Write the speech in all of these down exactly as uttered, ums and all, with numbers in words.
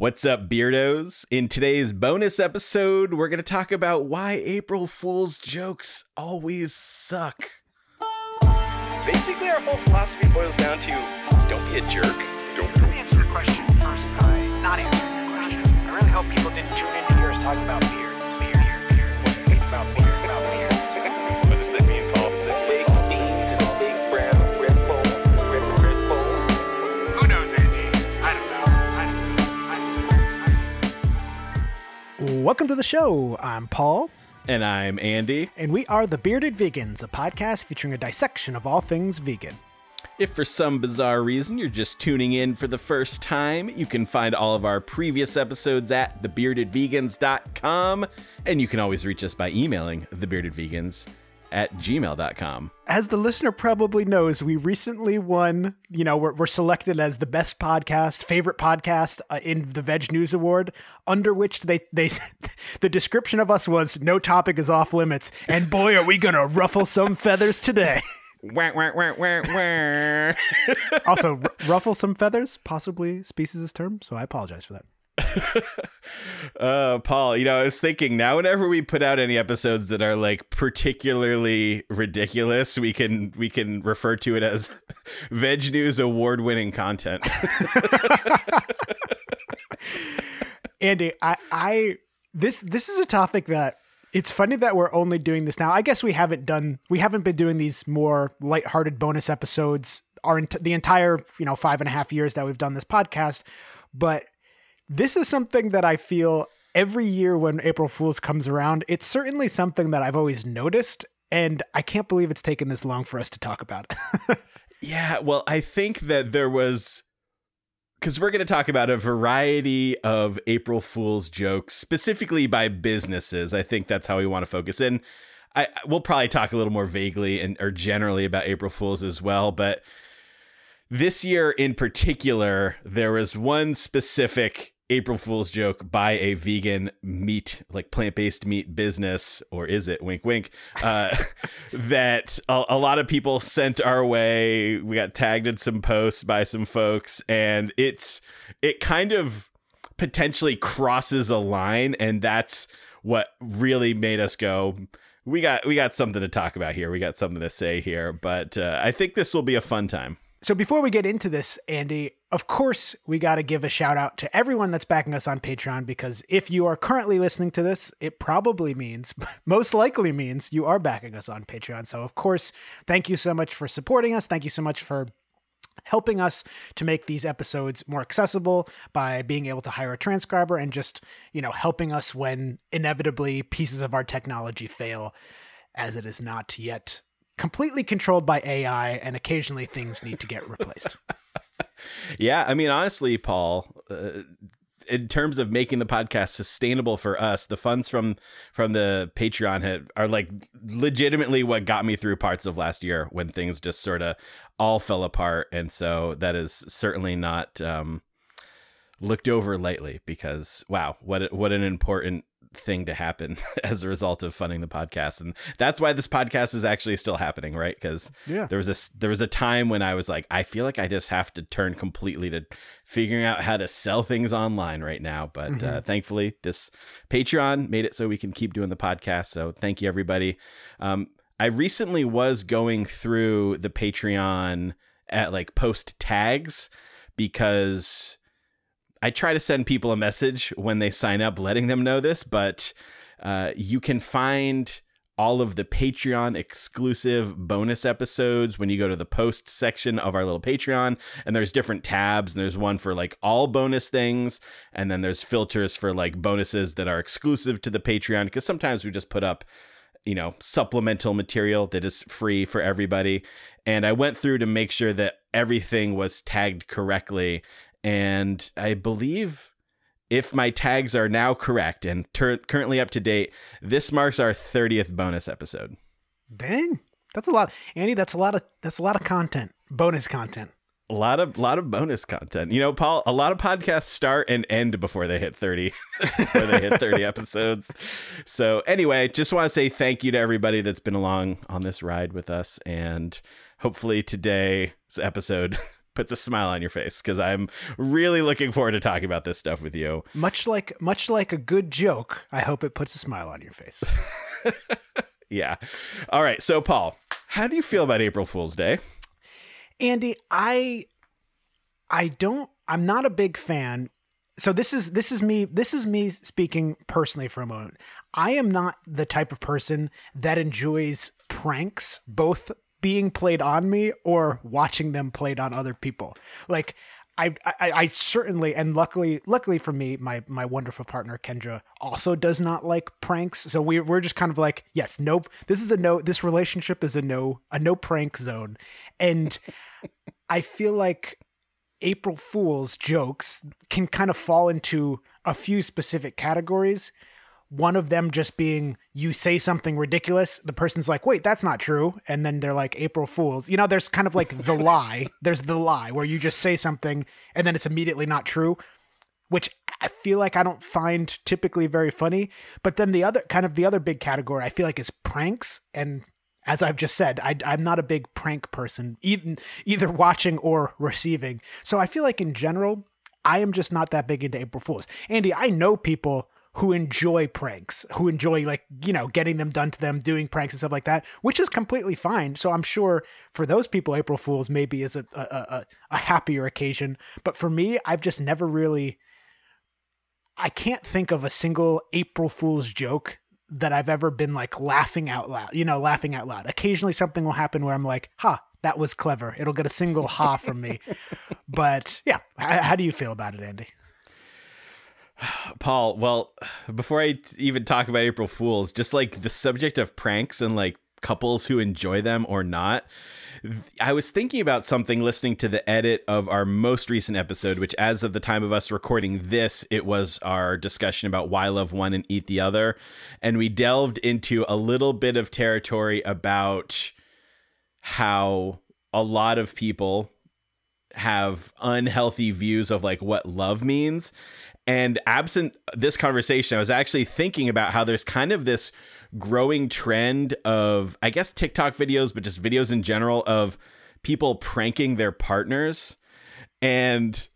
What's up, Beardos? In today's bonus episode, we're going to talk about why April Fool's jokes always suck. Basically, our whole philosophy boils down to don't be a jerk. Don't Let me answer your question first by not answering your question. I really hope people didn't tune in to hear us talk about beards. Beard, beard, beard. It's about beards. It's about beards. What does that mean, Paul? The big beans and a big brown red bowl. Red, red bowl. Who knows, Andy? I don't know. I don't know. I don't know. I don't know. Welcome to the show. I'm Paul, And I'm Andy. and we are The Bearded Vegans, a podcast featuring a dissection of all things vegan. If for some bizarre reason you're just tuning in for the first time, you can find all of our previous episodes at the bearded vegans dot com, and you can always reach us by emailing thebeardedvegans at gmail dot com. As the listener probably knows, we recently won, you know, we're, we're selected as the best podcast, favorite podcast uh, in the Veg News Award, under which they, they, the description of us was, no topic is off limits, and boy, are we going to ruffle some feathers today. Wah, wah, wah, wah, wah. Also, r- ruffle some feathers, possibly species term, so I apologize for that. Uh, Paul, you know, I was thinking now whenever we put out any episodes that are like particularly ridiculous, we can we can refer to it as Veg News award-winning content. Andy, I, I this this is a topic that it's funny that we're only doing this now. I guess we haven't done we haven't been doing these more lighthearted bonus episodes our ent- the entire you know five and a half years that we've done this podcast, but this is something that I feel every year when April Fool's comes around. It's certainly something that I've always noticed, and I can't believe it's taken this long for us to talk about it. Yeah, well, I think that there was, because we're going to talk about a variety of April Fool's jokes, specifically by businesses. I think that's how we want to focus in. I we'll probably talk a little more vaguely and or generally about April Fool's as well, but this year in particular, there was one specific April Fool's joke by a vegan meat, like plant-based meat business, or is it, wink, wink, uh, that a, a lot of people sent our way. We got tagged in some posts by some folks, and it's it kind of potentially crosses a line, and that's what really made us go, we got we got something to talk about here. We got something to say here, but uh, I think this will be a fun time. So before we get into this, Andy, of course, we got to give a shout out to everyone that's backing us on Patreon, because if you are currently listening to this, it probably means, most likely means, you are backing us on Patreon. So of course, thank you so much for supporting us. Thank you so much for helping us to make these episodes more accessible by being able to hire a transcriber and just, you know, helping us when inevitably pieces of our technology fail, as it is not yet completely controlled by A I, and occasionally things need to get replaced. Yeah, I mean, honestly, Paul, uh, in terms of making the podcast sustainable for us, the funds from from the Patreon have, are like legitimately what got me through parts of last year when things just sort of all fell apart. And so that is certainly not um, looked over lightly, because, wow, what what an important thing to happen as a result of funding the podcast. And that's why this podcast is actually still happening, right? Because yeah. there was a there was a time when I was like, I feel like I just have to turn completely to figuring out how to sell things online right now. But mm-hmm. uh, thankfully, this Patreon made it so we can keep doing the podcast. So thank you, everybody. Um, I recently was going through the Patreon at like post tags, because I try to send people a message when they sign up, letting them know this, but uh, you can find all of the Patreon exclusive bonus episodes when you go to the post section of our little Patreon, and there's different tabs, and there's one for like all bonus things, and then there's filters for like bonuses that are exclusive to the Patreon, because sometimes we just put up, you know, supplemental material that is free for everybody. And I went through to make sure that everything was tagged correctly. And I believe, if my tags are now correct and ter- currently up to date, this marks our thirtieth bonus episode. Dang, that's a lot, Andy. That's a lot of that's a lot of content, bonus content. A lot of lot of bonus content. You know, Paul, a lot of podcasts start and end before they hit thirty, before they hit thirty episodes. So anyway, just want to say thank you to everybody that's been along on this ride with us, and hopefully today's episode puts a smile on your face because I'm really looking forward to talking about this stuff with you. Much like much like a good joke, I hope it puts a smile on your face. Yeah. All right. So, Paul, how do you feel about April Fool's Day? Andy, I I don't I'm not a big fan. So this is this is me this is me speaking personally for a moment. I am not the type of person that enjoys pranks, both being played on me or watching them played on other people. Like I, I, I certainly, and luckily, luckily for me, my my wonderful partner Kendra also does not like pranks. So we we're just kind of like, yes, nope. This is a no. This relationship is a no a no prank zone, and I feel like April Fool's jokes can kind of fall into a few specific categories. One of them just being you say something ridiculous, the person's like, wait, that's not true. And then they're like, April Fools. You know, there's kind of like the lie. There's the lie where you just say something and then it's immediately not true, which I feel like I don't find typically very funny. But then the other kind of the other big category I feel like is pranks. And as I've just said, I, I'm not a big prank person, even either watching or receiving. So I feel like in general, I am just not that big into April Fools. Andy, I know people who enjoy pranks, who enjoy like, you know, getting them done to them, doing pranks and stuff like that, which is completely fine. So I'm sure for those people, April Fools maybe is a, a, a, a happier occasion. But for me, I've just never really, I can't think of a single April Fool's joke that I've ever been like laughing out loud, you know, laughing out loud. Occasionally something will happen where I'm like, ha, that was clever. It'll get a single ha from me. But yeah, how, how do you feel about it, Andy? Paul, well, before I even talk about April Fools, just like the subject of pranks and like couples who enjoy them or not, I was thinking about something listening to the edit of our most recent episode, which as of the time of us recording this, it was our discussion about why love one and eat the other. And we delved into a little bit of territory about how a lot of people have unhealthy views of like what love means. And absent this conversation, I was actually thinking about how there's kind of this growing trend of, I guess, TikTok videos, but just videos in general of people pranking their partners. And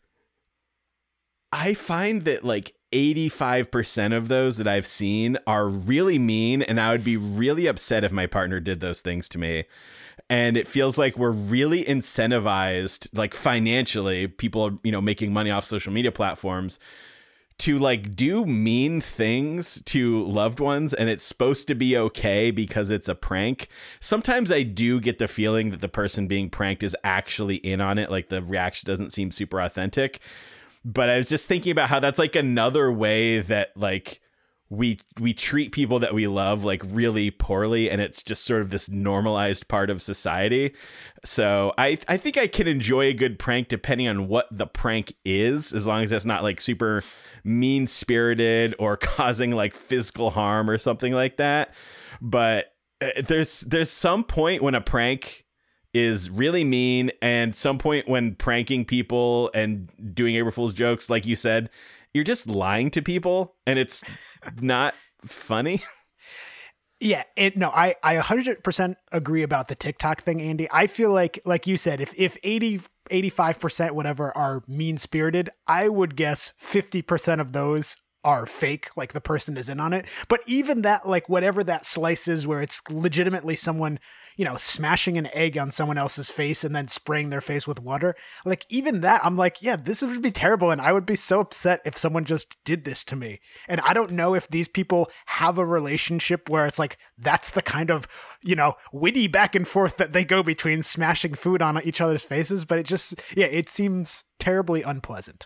I find that like eighty-five percent of those that I've seen are really mean. And I would be really upset if my partner did those things to me. And it feels like we're really incentivized, like financially, people, you know, making money off social media platforms to like do mean things to loved ones, and it's supposed to be okay because it's a prank. Sometimes I do get the feeling that the person being pranked is actually in on it. Like the reaction doesn't seem super authentic. But I was just thinking about how that's like another way that like we we treat people that we love like really poorly, and it's just sort of this normalized part of society. So I I think I can enjoy a good prank depending on what the prank is, as long as it's not like super mean-spirited or causing like physical harm or something like that. But there's there's some point when a prank is really mean, and some point when pranking people and doing April Fool's jokes, like you said, you're just lying to people and it's not funny. Yeah, it, no, I, I one hundred percent agree about the TikTok thing, Andy. I feel like, like you said, if, if eighty, eighty-five percent whatever are mean-spirited, I would guess fifty percent of those are fake, like the person is in on it. But even that, like whatever that slice is where it's legitimately someone, you know, smashing an egg on someone else's face and then spraying their face with water, like even that, I'm like, yeah, this would be terrible. And I would be so upset if someone just did this to me. And I don't know if these people have a relationship where it's like, that's the kind of, you know, witty back and forth that they go between smashing food on each other's faces. But it just, yeah, it seems terribly unpleasant.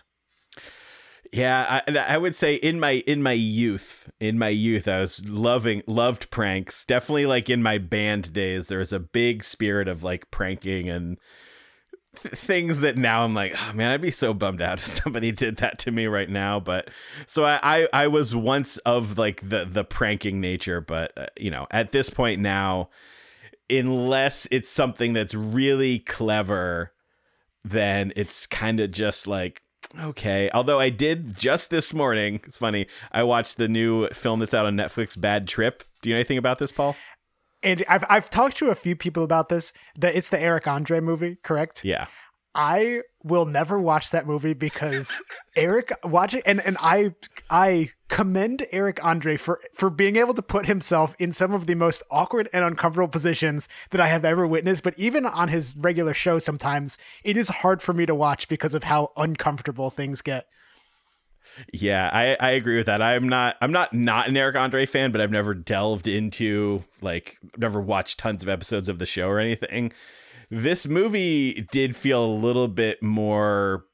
Yeah, I, I would say in my in my youth, in my youth, I was loving loved pranks. Definitely, like in my band days, there was a big spirit of like pranking and th- things that now I'm like, oh man, I'd be so bummed out if somebody did that to me right now. But so I I, I was once of like the the pranking nature, but uh, you know, at this point now, unless it's something that's really clever, then it's kind of just like, okay. Although I did just this morning, it's funny, I watched the new film that's out on Netflix, Bad Trip. Do you know anything about this, Paul? And I've I've talked to a few people about this. That it's the Eric Andre movie, correct? Yeah. I will never watch that movie because Eric watching and, and I I commend Eric Andre for for being able to put himself in some of the most awkward and uncomfortable positions that I have ever witnessed. But even on his regular show, sometimes it is hard for me to watch because of how uncomfortable things get. Yeah, I, I agree with that. I'm not I'm not not an Eric Andre fan, but I've never delved into like never watched tons of episodes of the show or anything. This movie did feel a little bit more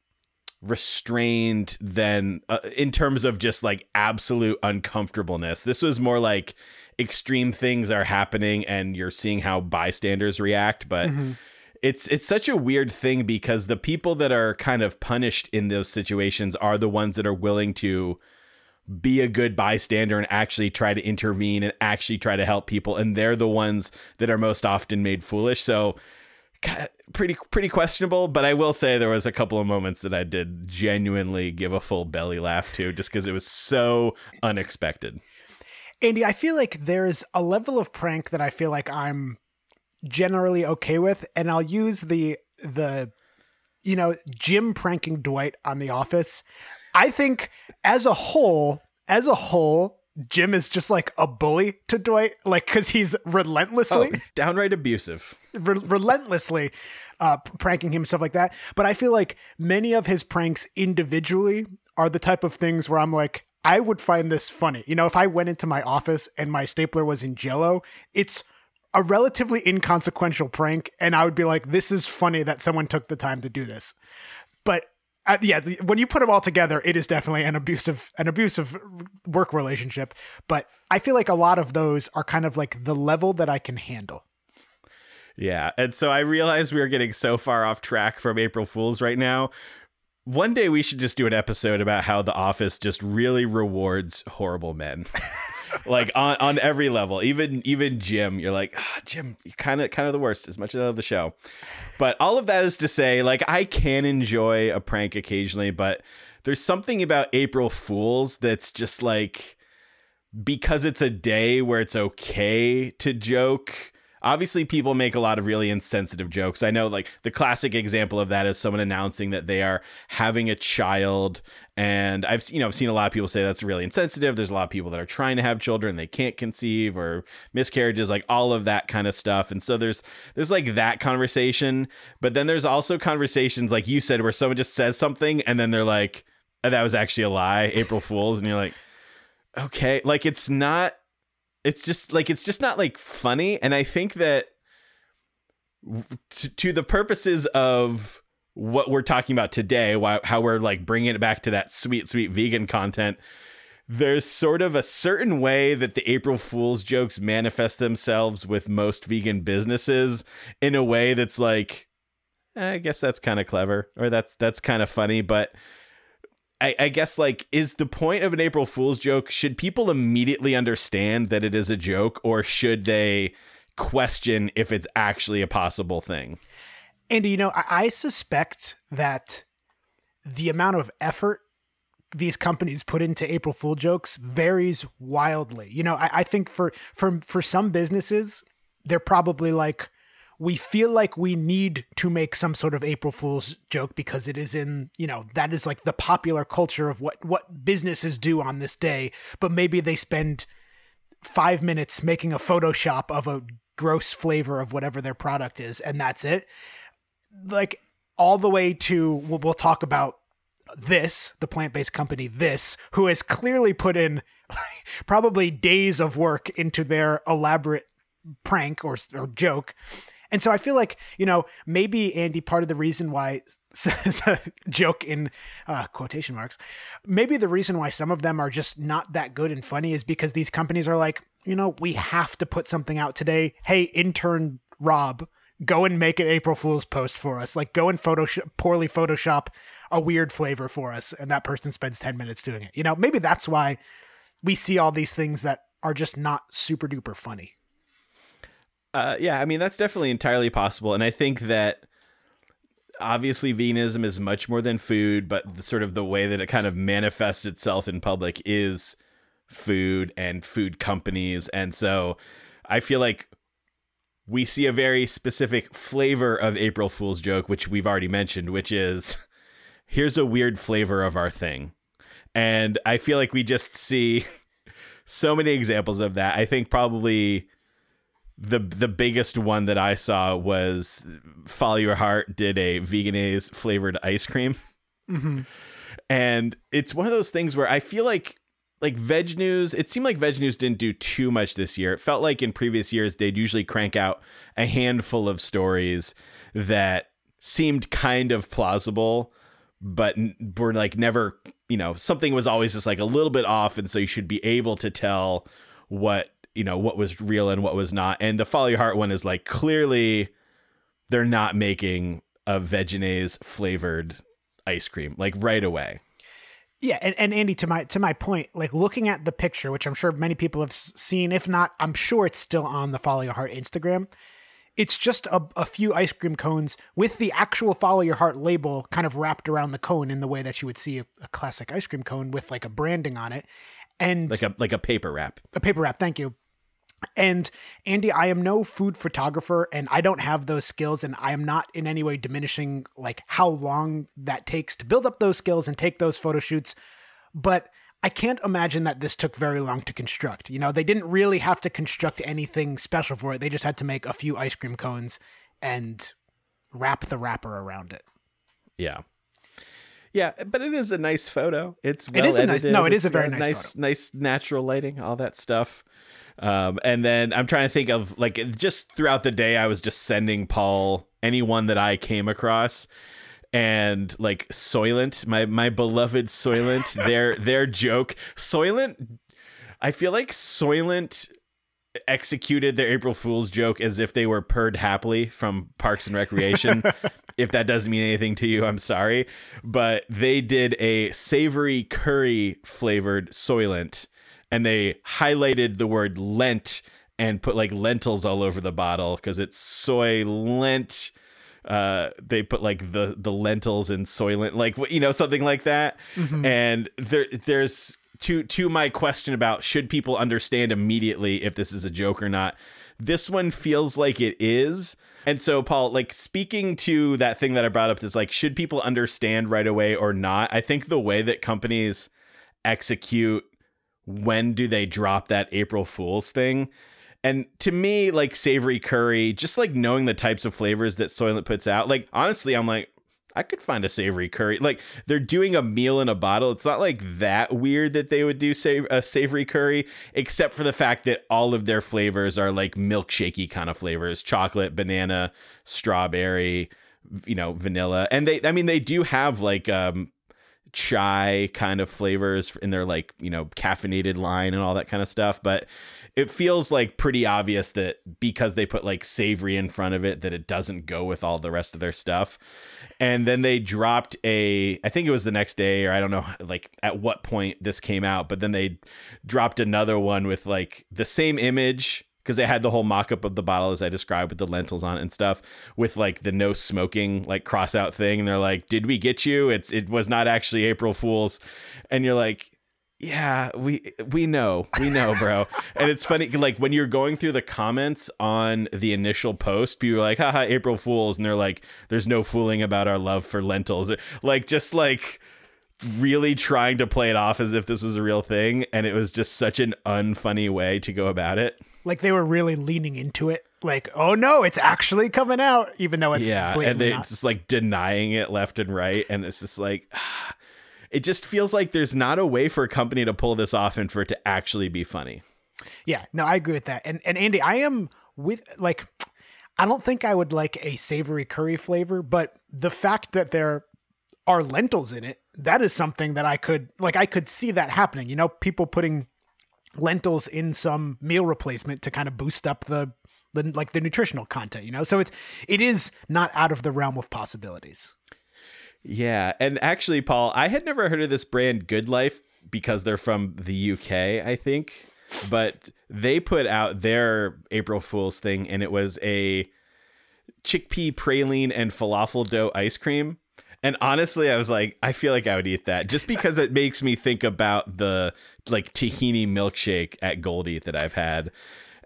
restrained than uh, in terms of just like absolute uncomfortableness. This was more like extreme things are happening and you're seeing how bystanders react. But mm-hmm. it's it's such a weird thing because the people that are kind of punished in those situations are the ones that are willing to be a good bystander and actually try to intervene and actually try to help people. And they're the ones that are most often made foolish. So pretty, pretty questionable, but I will say there was a couple of moments that I did genuinely give a full belly laugh to just because it was so unexpected. Andy, I feel like there's a level of prank that I feel like I'm generally okay with. And I'll use the, the, you know, Jim pranking Dwight on The Office. I think as a whole, as a whole, Jim is just like a bully to Dwight, like because he's relentlessly, oh, it's downright abusive, re- relentlessly uh, pranking him, stuff like that. But I feel like many of his pranks individually are the type of things where I'm like, I would find this funny. You know, if I went into my office and my stapler was in Jell-O, it's a relatively inconsequential prank, and I would be like, this is funny that someone took the time to do this. But Uh, yeah, the, when you put them all together, it is definitely an abusive, an abusive work relationship. But I feel like a lot of those are kind of like the level that I can handle. Yeah, and so I realized we are getting so far off track from April Fools right now. One day we should just do an episode about how The Office just really rewards horrible men. Like on, on every level, even even Jim, you're like, ah, Jim, you're kind of kind of the worst as much as I love the show. But all of that is to say, like, I can enjoy a prank occasionally, but there's something about April Fools that's just like, because it's a day where it's okay to joke. Obviously, people make a lot of really insensitive jokes. I know, like, the classic example of that is someone announcing that they are having a child. And I've, you know, I've seen a lot of people say that's really insensitive. There's a lot of people that are trying to have children, they can't conceive, or miscarriages, like all of that kind of stuff. And so there's there's like that conversation. But then there's also conversations, like you said, where someone just says something and then they're like, oh, that was actually a lie, April Fools. And you're like, okay, like it's not. It's just like, it's just not like funny. And I think that to, to the purposes of what we're talking about today, why, how we're like bringing it back to that sweet, sweet vegan content, there's sort of a certain way that the April Fool's jokes manifest themselves with most vegan businesses in a way that's like, eh, I guess that's kind of clever, or that's, that's kind of funny. But I, I guess, like, is the point of an April Fool's joke, should people immediately understand that it is a joke, or should they question if it's actually a possible thing? Andy, you know, I, I suspect that the amount of effort these companies put into April Fool jokes varies wildly. You know, I, I think for, for, for some businesses, they're probably like, we feel like we need to make some sort of April Fool's joke because it is in, you know, that is like the popular culture of what, what businesses do on this day. But maybe they spend five minutes making a Photoshop of a gross flavor of whatever their product is, and that's it. Like, all the way to, we'll, we'll talk about this, the plant-based company, this, who has clearly put in probably days of work into their elaborate prank or, or joke. And so I feel like, you know, maybe, Andy, part of the reason why, joke in uh, quotation marks, maybe the reason why some of them are just not that good and funny is because these companies are like, you know, we have to put something out today. Hey, intern Rob, go and make an April Fool's post for us. Like, go and Photoshop, poorly Photoshop a weird flavor for us. And that person spends ten minutes doing it. You know, maybe that's why we see all these things that are just not super duper funny. Uh, yeah, I mean, that's definitely entirely possible. And I think that obviously veganism is much more than food, but the, sort of the way that it kind of manifests itself in public is food and food companies. And so I feel like we see a very specific flavor of April Fool's joke, which we've already mentioned, which is here's a weird flavor of our thing. And I feel like we just see so many examples of that. I think probably the the biggest one that I saw was Follow Your Heart did a Vegenaise flavored ice cream. Mm-hmm. And it's one of those things where I feel like like Veg News, it seemed like Veg News didn't do too much this year. It felt like in previous years, they'd usually crank out a handful of stories that seemed kind of plausible, but were like never, you know, something was always just like a little bit off. And so you should be able to tell what, you know, what was real and what was not. And the Follow Your Heart one is like, clearly they're not making a Vegenaise flavored ice cream like right away. Yeah, and, and Andy, to my to my point, like looking at the picture, which I'm sure many people have s- seen, if not, I'm sure it's still on the Follow Your Heart Instagram. It's just a, a few ice cream cones with the actual Follow Your Heart label kind of wrapped around the cone in the way that you would see a, a classic ice cream cone with like a branding on it, and Like a like a paper wrap. a paper wrap. Thank you. And Andy, I am no food photographer and I don't have those skills, and I am not in any way diminishing like how long that takes to build up those skills and take those photo shoots. But I can't imagine that this took very long to construct. You know, they didn't really have to construct anything special for it. They just had to make a few ice cream cones and wrap the wrapper around it. Yeah. Yeah, but it is a nice photo. It's well It is a nice- edited. no, it is It's a very got nice nice, nice natural lighting, all that stuff. Um, and then I'm trying to think of like just throughout the day, I was just sending Paul anyone that I came across, and like Soylent, my my beloved Soylent, their their joke. Soylent, I feel like Soylent executed their April Fool's joke as if they were purred happily from Parks and Recreation. If that doesn't mean anything to you, I'm sorry. But they did a savory curry flavored Soylent, and they highlighted the word Lent and put like lentils all over the bottle because it's soy lent. Uh, they put like the the lentils in Soylent, like, you know, something like that. Mm-hmm. And there there's to to my question about should people understand immediately if this is a joke or not. This one feels like it is. And so, Paul, like speaking to that thing that I brought up is like, should people understand right away or not? I think the way that companies execute when do they drop that April Fool's thing, and to me, like savory curry, just like knowing the types of flavors that Soylent puts out, like honestly, I'm like, I could find a savory curry. Like they're doing a meal in a bottle. It's not like that weird that they would do say a savory curry, except for the fact that all of their flavors are like milkshakey kind of flavors: chocolate, banana, strawberry, you know, vanilla. And they, I mean, they do have like um, chai kind of flavors in their like, you know, caffeinated line and all that kind of stuff. But it feels like pretty obvious that because they put like savory in front of it, that it doesn't go with all the rest of their stuff. And then they dropped a, I think it was the next day, or I don't know, like at what point this came out, but then they dropped another one with like the same image, because they had the whole mock-up of the bottle as I described with the lentils on it and stuff, with like the no smoking like cross out thing. And they're like, did we get you? It's, it was not actually April Fool's. And you're like, yeah, we we know, we know, bro. And it's funny, like when you're going through the comments on the initial post, people are like, haha, April Fools. And they're like, there's no fooling about our love for lentils. Like, just like really trying to play it off as if this was a real thing. And it was just such an unfunny way to go about it. Like they were really leaning into it. Like, oh no, it's actually coming out, even though it's yeah, and blatantly they're not. just like denying it left and right. And it's just like, it just feels like there's not a way for a company to pull this off and for it to actually be funny. Yeah, no, I agree with that. And and Andy, I am with like, I don't think I would like a savory curry flavor, but the fact that there are lentils in it, that is something that I could like. I could see that happening. You know, people putting lentils in some meal replacement to kind of boost up the the like the nutritional content. You know, so it's it is not out of the realm of possibilities. Yeah. And actually, Paul, I had never heard of this brand Good Life because they're from the U K, I think. But they put out their April Fool's thing, and it was a chickpea praline and falafel dough ice cream. And honestly, I was like, I feel like I would eat that just because it makes me think about the like tahini milkshake at Goldie that I've had.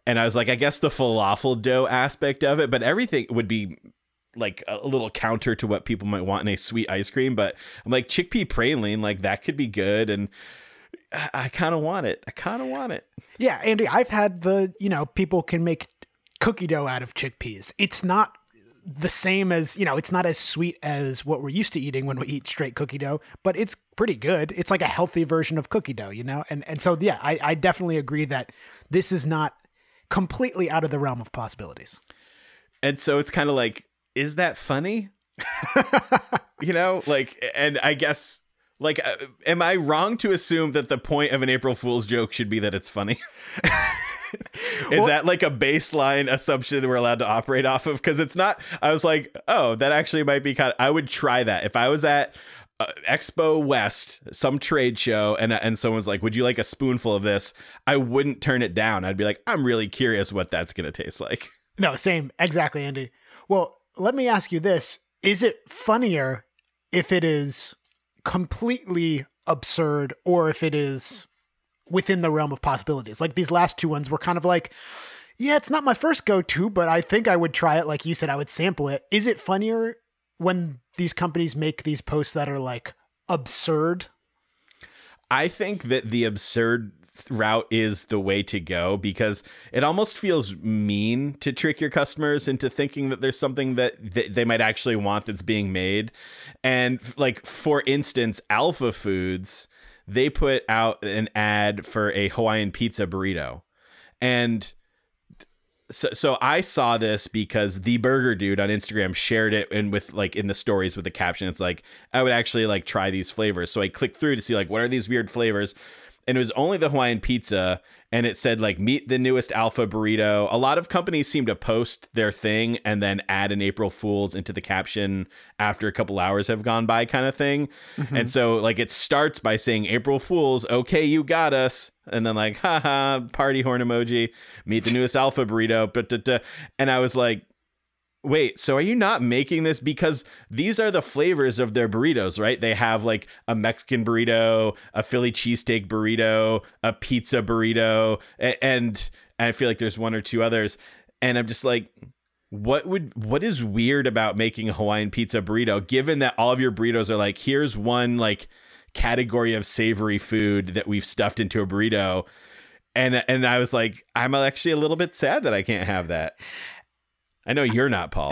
And I was like, I guess the falafel dough aspect of it, but everything would be like a little counter to what people might want in a sweet ice cream. But I'm like, chickpea praline, like that could be good. And I, I kind of want it. I kind of want it. Yeah, Andy, I've had the, you know, people can make cookie dough out of chickpeas. It's not the same as, you know, it's not as sweet as what we're used to eating when we eat straight cookie dough, but it's pretty good. It's like a healthy version of cookie dough, you know? And and so, yeah, I, I definitely agree that this is not completely out of the realm of possibilities. And so it's kind of like, is that funny? You know, like, and I guess, like, uh, am I wrong to assume that the point of an April Fool's joke should be that it's funny? Is well, that like a baseline assumption we're allowed to operate off of? Because it's not, I was like, oh, that actually might be kind of, I would try that. If I was at uh, Expo West, some trade show, and and someone's like, would you like a spoonful of this? I wouldn't turn it down. I'd be like, I'm really curious what that's going to taste like. No, same. Exactly, Andy. Well, let me ask you this. Is it funnier if it is completely absurd or if it is within the realm of possibilities? Like these last two ones were kind of like, yeah, it's not my first go-to, but I think I would try it. Like you said, I would sample it. Is it funnier when these companies make these posts that are like absurd? I think that the absurd route is the way to go because it almost feels mean to trick your customers into thinking that there's something that th- they might actually want that's being made. And like, for instance, Alpha Foods, they put out an ad for a Hawaiian pizza burrito. And so, so I saw this because the burger dude on Instagram shared it and with like in the stories with the caption, it's like, I would actually like try these flavors. So I clicked through to see like, what are these weird flavors? And it was only the Hawaiian pizza, and it said like, meet the newest Alpha burrito. A lot of companies seem to post their thing and then add an April Fool's into the caption after a couple hours have gone by, kind of thing. Mm-hmm. And so like it starts by saying April Fool's, okay, you got us. And then like, haha, party horn emoji, meet the newest Alpha burrito. Da-da-da. And I was like, wait, so are you not making this? Because these are the flavors of their burritos, right? They have like a Mexican burrito, a Philly cheesesteak burrito, a pizza burrito, and, and I feel like there's one or two others. And I'm just like, what would what is weird about making a Hawaiian pizza burrito, given that all of your burritos are like, here's one like category of savory food that we've stuffed into a burrito. And and I was like, I'm actually a little bit sad that I can't have that. I know you're not, Paul.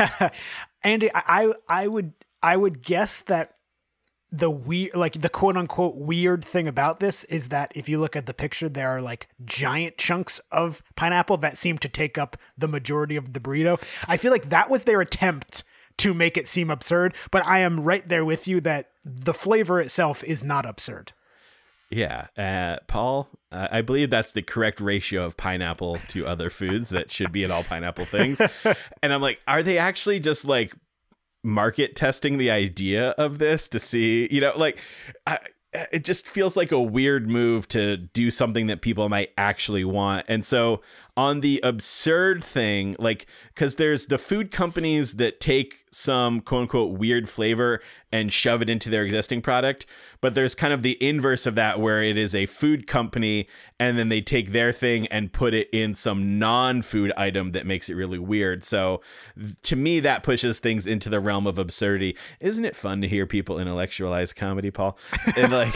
Andy, I I would I would guess that the weird, like the quote unquote weird thing about this is that if you look at the picture, there are like giant chunks of pineapple that seem to take up the majority of the burrito. I feel like that was their attempt to make it seem absurd, but I am right there with you that the flavor itself is not absurd. Yeah, uh, Paul, uh, I believe that's the correct ratio of pineapple to other foods that should be in all pineapple things. And I'm like, are they actually just like market testing the idea of this to see, you know, like I, it just feels like a weird move to do something that people might actually want. And so on the absurd thing, like, because there's the food companies that take some quote unquote weird flavor and shove it into their existing product. But there's kind of the inverse of that, where it is a food company and then they take their thing and put it in some non-food item that makes it really weird. So to me, that pushes things into the realm of absurdity. Isn't it fun to hear people intellectualize comedy, Paul? And like,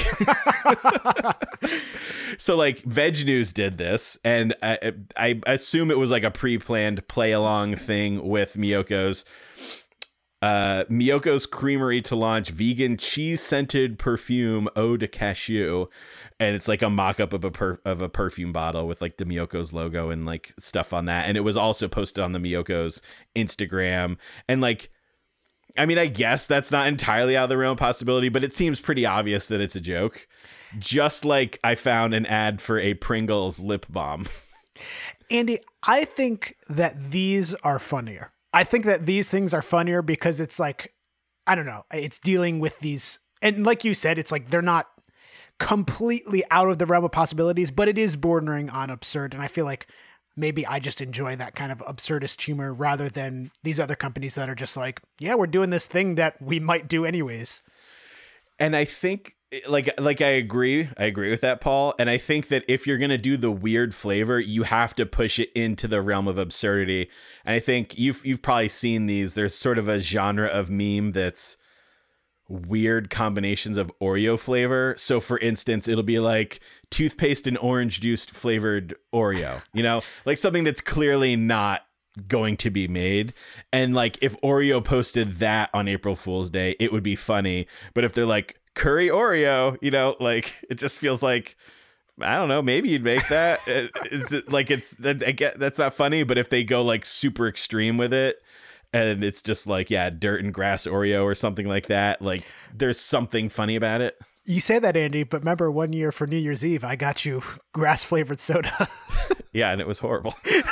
so like Veg News did this, and I, I assume it was like a pre-planned play along thing with Miyoko's. Uh, Miyoko's Creamery to launch vegan cheese-scented perfume Eau de Cashew, and it's like a mock-up of a per- of a perfume bottle with like the Miyoko's logo and like stuff on that. And it was also posted on the Miyoko's Instagram. And like, I mean, I guess that's not entirely out of the realm of possibility, but it seems pretty obvious that it's a joke. Just like I found an ad for a Pringles lip balm. Andy, I think that these are funnier. I think that these things are funnier because it's like, I don't know, it's dealing with these, and like you said, it's like they're not completely out of the realm of possibilities, but it is bordering on absurd. And I feel like maybe I just enjoy that kind of absurdist humor rather than these other companies that are just like, yeah, we're doing this thing that we might do anyways. And I think like like I agree. I agree with that, Paul. And I think that if you're gonna do the weird flavor, you have to push it into the realm of absurdity. And I think you've you've probably seen these. There's sort of a genre of meme that's weird combinations of Oreo flavor. So for instance, it'll be like toothpaste and orange juice flavored Oreo, you know, like something that's clearly not going to be made. And like if Oreo posted that on April Fool's Day, it would be funny. But if they're like curry Oreo, you know, like it just feels like, I don't know, maybe you'd make that. It's like it's that I get that's not funny. But if they go like super extreme with it, and it's just like, yeah, dirt and grass Oreo or something like that, like there's something funny about it. You say that, Andy, but remember one year for New Year's Eve, I got you grass flavored soda. Yeah, and it was horrible.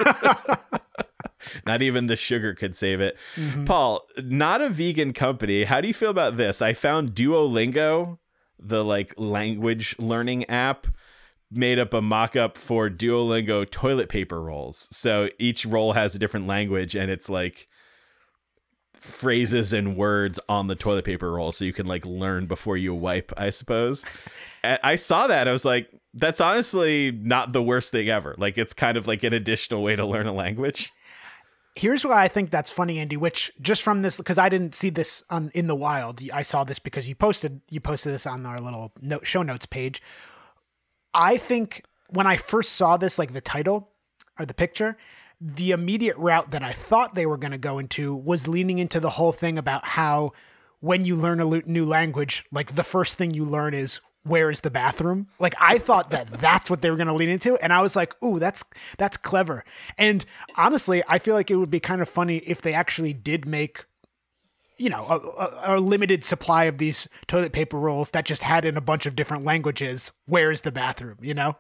Not even the sugar could save it. Mm-hmm. Paul, not a vegan company. How do you feel about this? I found Duolingo, the like language learning app, made up a mock-up for Duolingo toilet paper rolls. So each roll has a different language, and it's like phrases and words on the toilet paper roll, so you can like learn before you wipe, I suppose. And I saw that. I was like, that's honestly not the worst thing ever. Like it's kind of like an additional way to learn a language. Here's why I think that's funny, Andy, which just from this, because I didn't see this on in the wild. I saw this because you posted you posted this on our little note, show notes page. I think when I first saw this, like the title or the picture, the immediate route that I thought they were going to go into was leaning into the whole thing about how when you learn a new language, like the first thing you learn is where is the bathroom? Like I thought that that's what they were going to lean into. And I was like, ooh, that's, that's clever. And honestly, I feel like it would be kind of funny if they actually did make, you know, a, a, a limited supply of these toilet paper rolls that just had in a bunch of different languages, where is the bathroom, you know?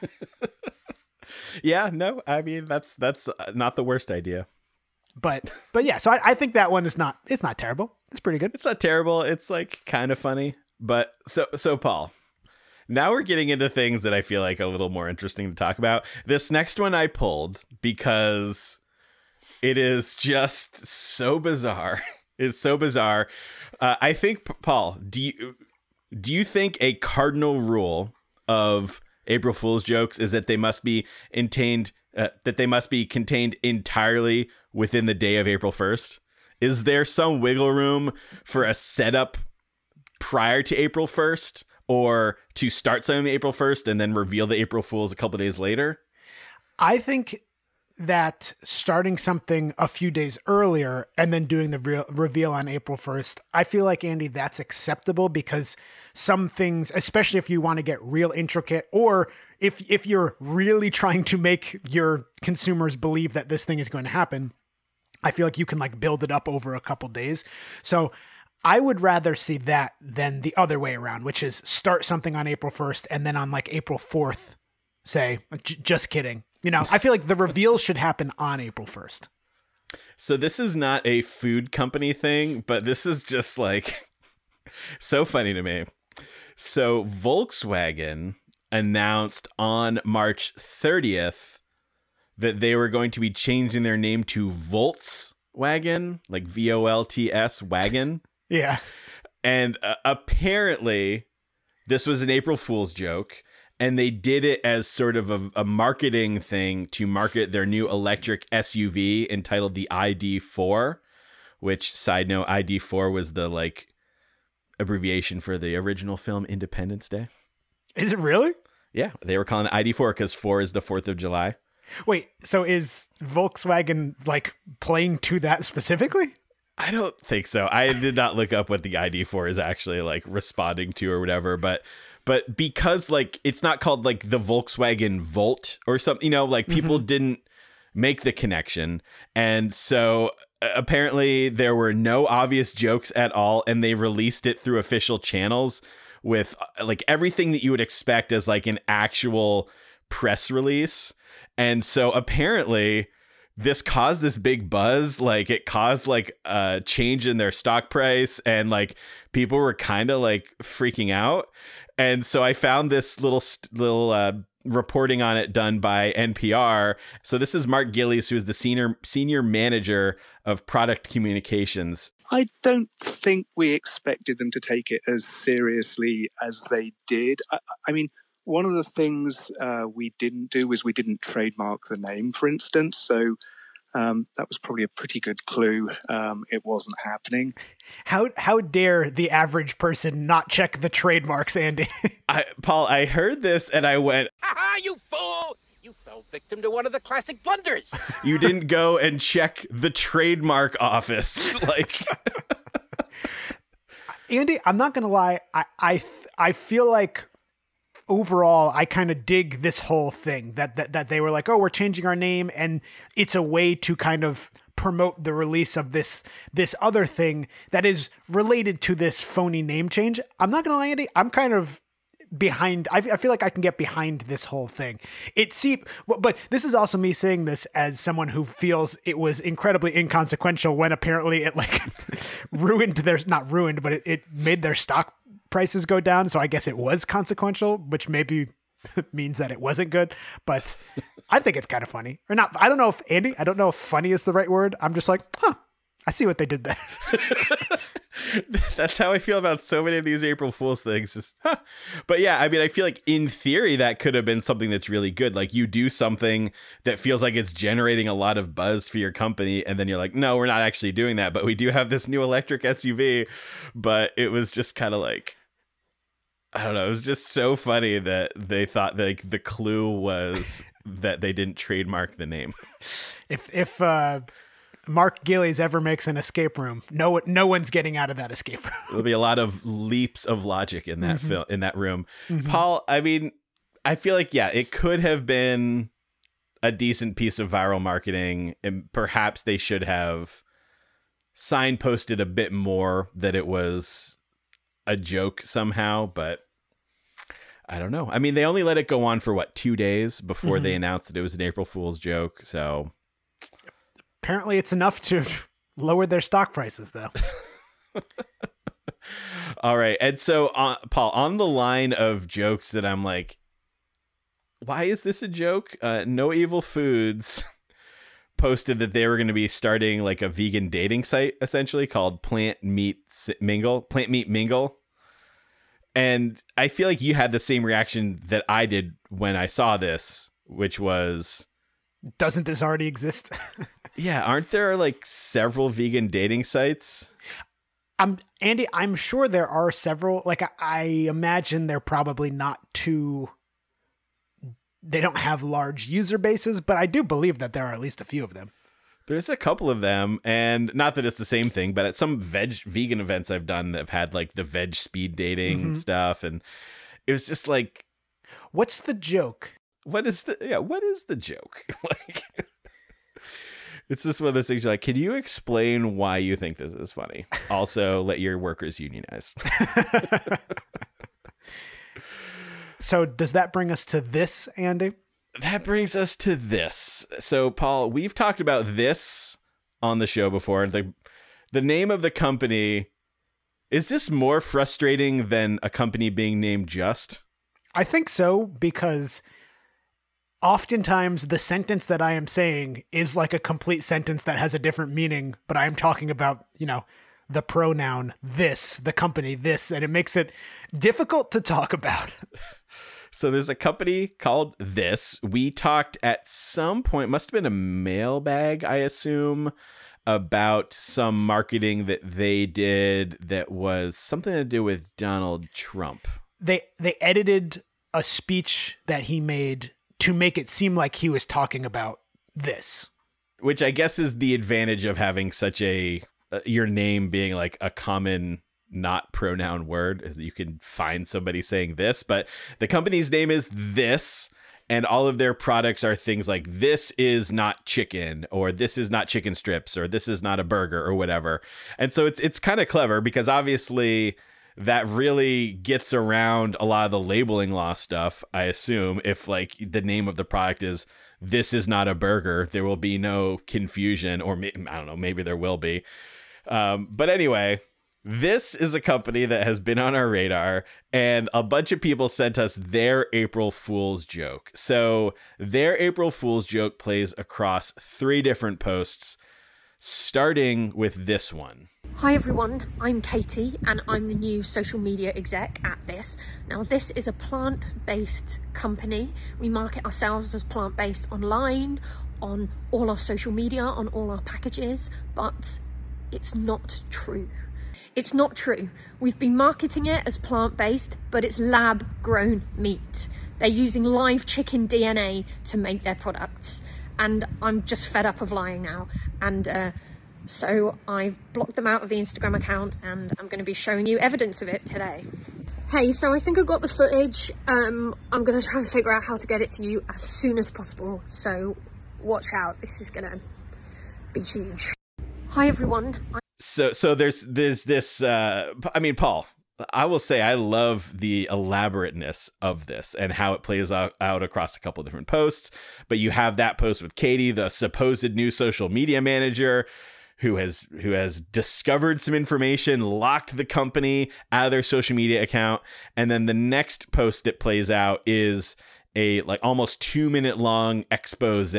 Yeah, no, I mean, that's, that's not the worst idea. But, but yeah, so I, I think that one is not, it's not terrible. It's pretty good. It's not terrible. It's like kind of funny. But so, so Paul, now we're getting into things that I feel like a little more interesting to talk about. This next one I pulled because it is just so bizarre. It's so bizarre. Uh, I think, Paul, do you, do you think a cardinal rule of April Fool's jokes is that they must be contained, uh, that they must be contained entirely within the day of April first? Is there some wiggle room for a setup prior to April first, or to start something April first and then reveal the April Fools a couple days later? I think that starting something a few days earlier and then doing the real reveal on April first, I feel like, Andy, that's acceptable because some things, especially if you want to get real intricate, or if if you're really trying to make your consumers believe that this thing is going to happen, I feel like you can like build it up over a couple days. So I would rather see that than the other way around, which is start something on April first and then on like April fourth, say, j- just kidding. You know, I feel like the reveal should happen on April first. So this is not a food company thing, but this is just like so funny to me. So Volkswagen announced on March thirtieth that they were going to be changing their name to Voltswagen, like V O L T S wagon. Yeah. And uh, apparently this was an April Fool's joke, and they did it as sort of a, a marketing thing to market their new electric S U V entitled the I D four, which, side note, I D four was the like abbreviation for the original film Independence Day. Is it really? Yeah, they were calling it I D four because four is the fourth of July. Wait, so is Volkswagen like playing to that specifically? I don't think so. I did not look up what the I D four is actually like responding to or whatever, but but because like it's not called like the Volkswagen Volt or something, you know, like people mm-hmm. didn't make the connection. And so uh, apparently there were no obvious jokes at all, and they released it through official channels with uh, like everything that you would expect as like an actual press release. And so apparently this caused this big buzz. Like it caused like a change in their stock price, and like people were kind of like freaking out. And so I found this little little uh, reporting on it done by N P R. So this is Mark Gillies, who is the senior senior manager of product communications. I don't think we expected them to take it as seriously as they did. I, I mean, one of the things uh, we didn't do was we didn't trademark the name, for instance. So um, that was probably a pretty good clue. Um, it wasn't happening. How how dare the average person not check the trademarks, Andy? I, Paul, I heard this and I went, Ha you fool! You fell victim to one of the classic blunders. you didn't go and check the trademark office. Like, Andy, I'm not going to lie. I, I, th- I feel like overall, I kind of dig this whole thing that, that, that they were like, oh, we're changing our name. And it's a way to kind of promote the release of this, this other thing that is related to this phony name change. I'm not going to lie, Andy. I'm kind of behind. I, I feel like I can get behind this whole thing. It see, but this is also me saying this as someone who feels it was incredibly inconsequential when apparently it like ruined their, not ruined, but it, it made their stock prices go down. So I guess it was consequential, which maybe means that it wasn't good, but I think it's kind of funny or not. I don't know if Andy, I don't know if funny is the right word. I'm just like, huh, I see what they did there. That's how I feel about so many of these April Fool's things. Is, huh. But yeah, I mean, I feel like in theory that could have been something that's really good. Like you do something that feels like it's generating a lot of buzz for your company, and then you're like, no, we're not actually doing that, but we do have this new electric S U V. But it was just kind of like, I don't know. It was just so funny that they thought like the clue was that they didn't trademark the name. If if uh, Mark Gillies ever makes an escape room, no no one's getting out of that escape room. There'll be a lot of leaps of logic in that mm-hmm. film in that room. Mm-hmm. Paul, I mean, I feel like yeah, it could have been a decent piece of viral marketing, and perhaps they should have signposted a bit more that it was a joke somehow, but I don't know. I mean, they only let it go on for what, two days before mm-hmm. they announced that it was an April Fool's joke. So apparently it's enough to lower their stock prices though. All right. And so uh, Paul, on the line of jokes that I'm like, why is this a joke? Uh, No Evil Foods posted that they were going to be starting like a vegan dating site essentially called Plant Meat Mingle, Plant Meat Mingle. And I feel like you had the same reaction that I did when I saw this, which was, doesn't this already exist? Yeah. Aren't there like several vegan dating sites? I'm Andy, I'm sure there are several. Like I, I imagine they're probably not too, they don't have large user bases, but I do believe that there are at least a few of them. There's a couple of them, and not that it's the same thing, but at some veg vegan events I've done that have had like the veg speed dating mm-hmm. stuff, and it was just like, what's the joke? What is the yeah? What is the joke? Like, it's just one of those things. You're like, can you explain why you think this is funny? Also, let your workers unionize. So, does that bring us to this, Andy? That brings us to this. So, Paul, we've talked about this on the show before. The, the name of the company, is this more frustrating than a company being named Just? I think so, because oftentimes the sentence that I am saying is like a complete sentence that has a different meaning, but I am talking about, you know, the pronoun this, the company this, and it makes it difficult to talk about. So there's a company called This. We talked at some point, must have been a mailbag, I assume, about some marketing that they did that was something to do with Donald Trump. They they edited a speech that he made to make it seem like he was talking about this. Which I guess is the advantage of having such a, uh, your name being like a common not pronoun word, is that you can find somebody saying this, but the company's name is This, and all of their products are things like this is not chicken, or this is not chicken strips, or this is not a burger, or whatever. And so it's it's kind of clever because obviously that really gets around a lot of the labeling law stuff, I assume. If like the name of the product is this is not a burger, there will be no confusion, or I don't know, maybe there will be. Um, but anyway, This is a company that has been on our radar, and a bunch of people sent us their April Fool's joke. So their April Fool's joke plays across three different posts, starting with this one. Hi everyone, I'm Katie and I'm the new social media exec at This. Now this is a plant-based company. We market ourselves as plant-based online, on all our social media, on all our packages, but it's not true. It's not true. We've been marketing it as plant-based, but it's lab-grown meat. They're using live chicken D N A to make their products. And I'm just fed up of lying now. And uh, so I've blocked them out of the Instagram account and I'm going to be showing you evidence of it today. Hey, so I think I've got the footage. Um, I'm going to try and figure out how to get it to you as soon as possible. So watch out. This is going to be huge. Hi, everyone. I- So so there's there's this, uh, I mean, Paul, I will say I love the elaborateness of this and how it plays out, out across a couple different posts. But you have that post with Katie, the supposed new social media manager, who has who has discovered some information, locked the company out of their social media account. And then the next post that plays out is a like almost two minute long expose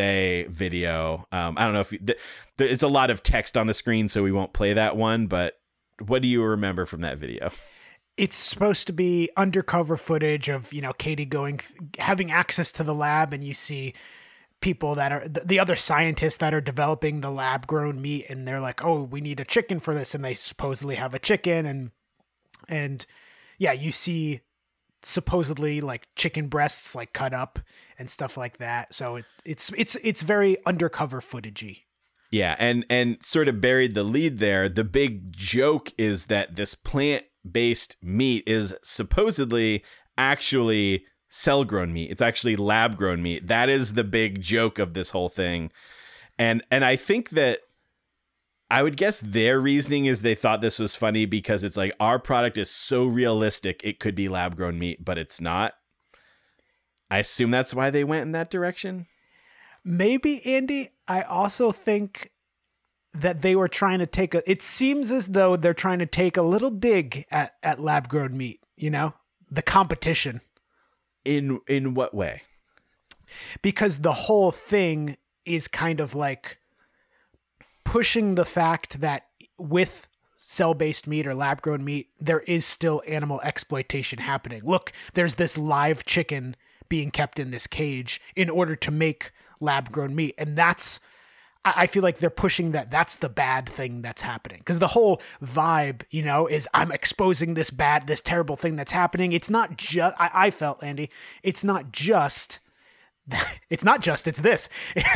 video. Um, I don't know if you, th- there, it's a lot of text on the screen, so we won't play that one. But what do you remember from that video? It's supposed to be undercover footage of, you know, Katie going, having access to the lab, and you see people that are the other scientists that are developing the lab grown meat, and they're like, oh, we need a chicken for this. And they supposedly have a chicken. And, and yeah, you see supposedly like chicken breasts, like cut up and stuff like that. So it, it's, it's, it's very undercover footagey. Yeah. And, and sort of buried the lead there. The big joke is that this plant-based meat is supposedly actually cell-grown meat. It's actually lab-grown meat. That is the big joke of this whole thing. And and I think that I would guess their reasoning is they thought this was funny because it's like, our product is so realistic, it could be lab-grown meat, but it's not. I assume that's why they went in that direction. Maybe, Andy. I also think that they were trying to take a, it seems as though they're trying to take a little dig at, at lab-grown meat, you know, the competition. In in what way? Because the whole thing is kind of like pushing the fact that with cell-based meat or lab-grown meat, there is still animal exploitation happening. Look, there's this live chicken being kept in this cage in order to make lab-grown meat. And that's, I feel like they're pushing that that's the bad thing that's happening. Because the whole vibe, you know, is I'm exposing this bad, this terrible thing that's happening. It's not just, I, I felt, Andy, it's not just, it's not just, it's this.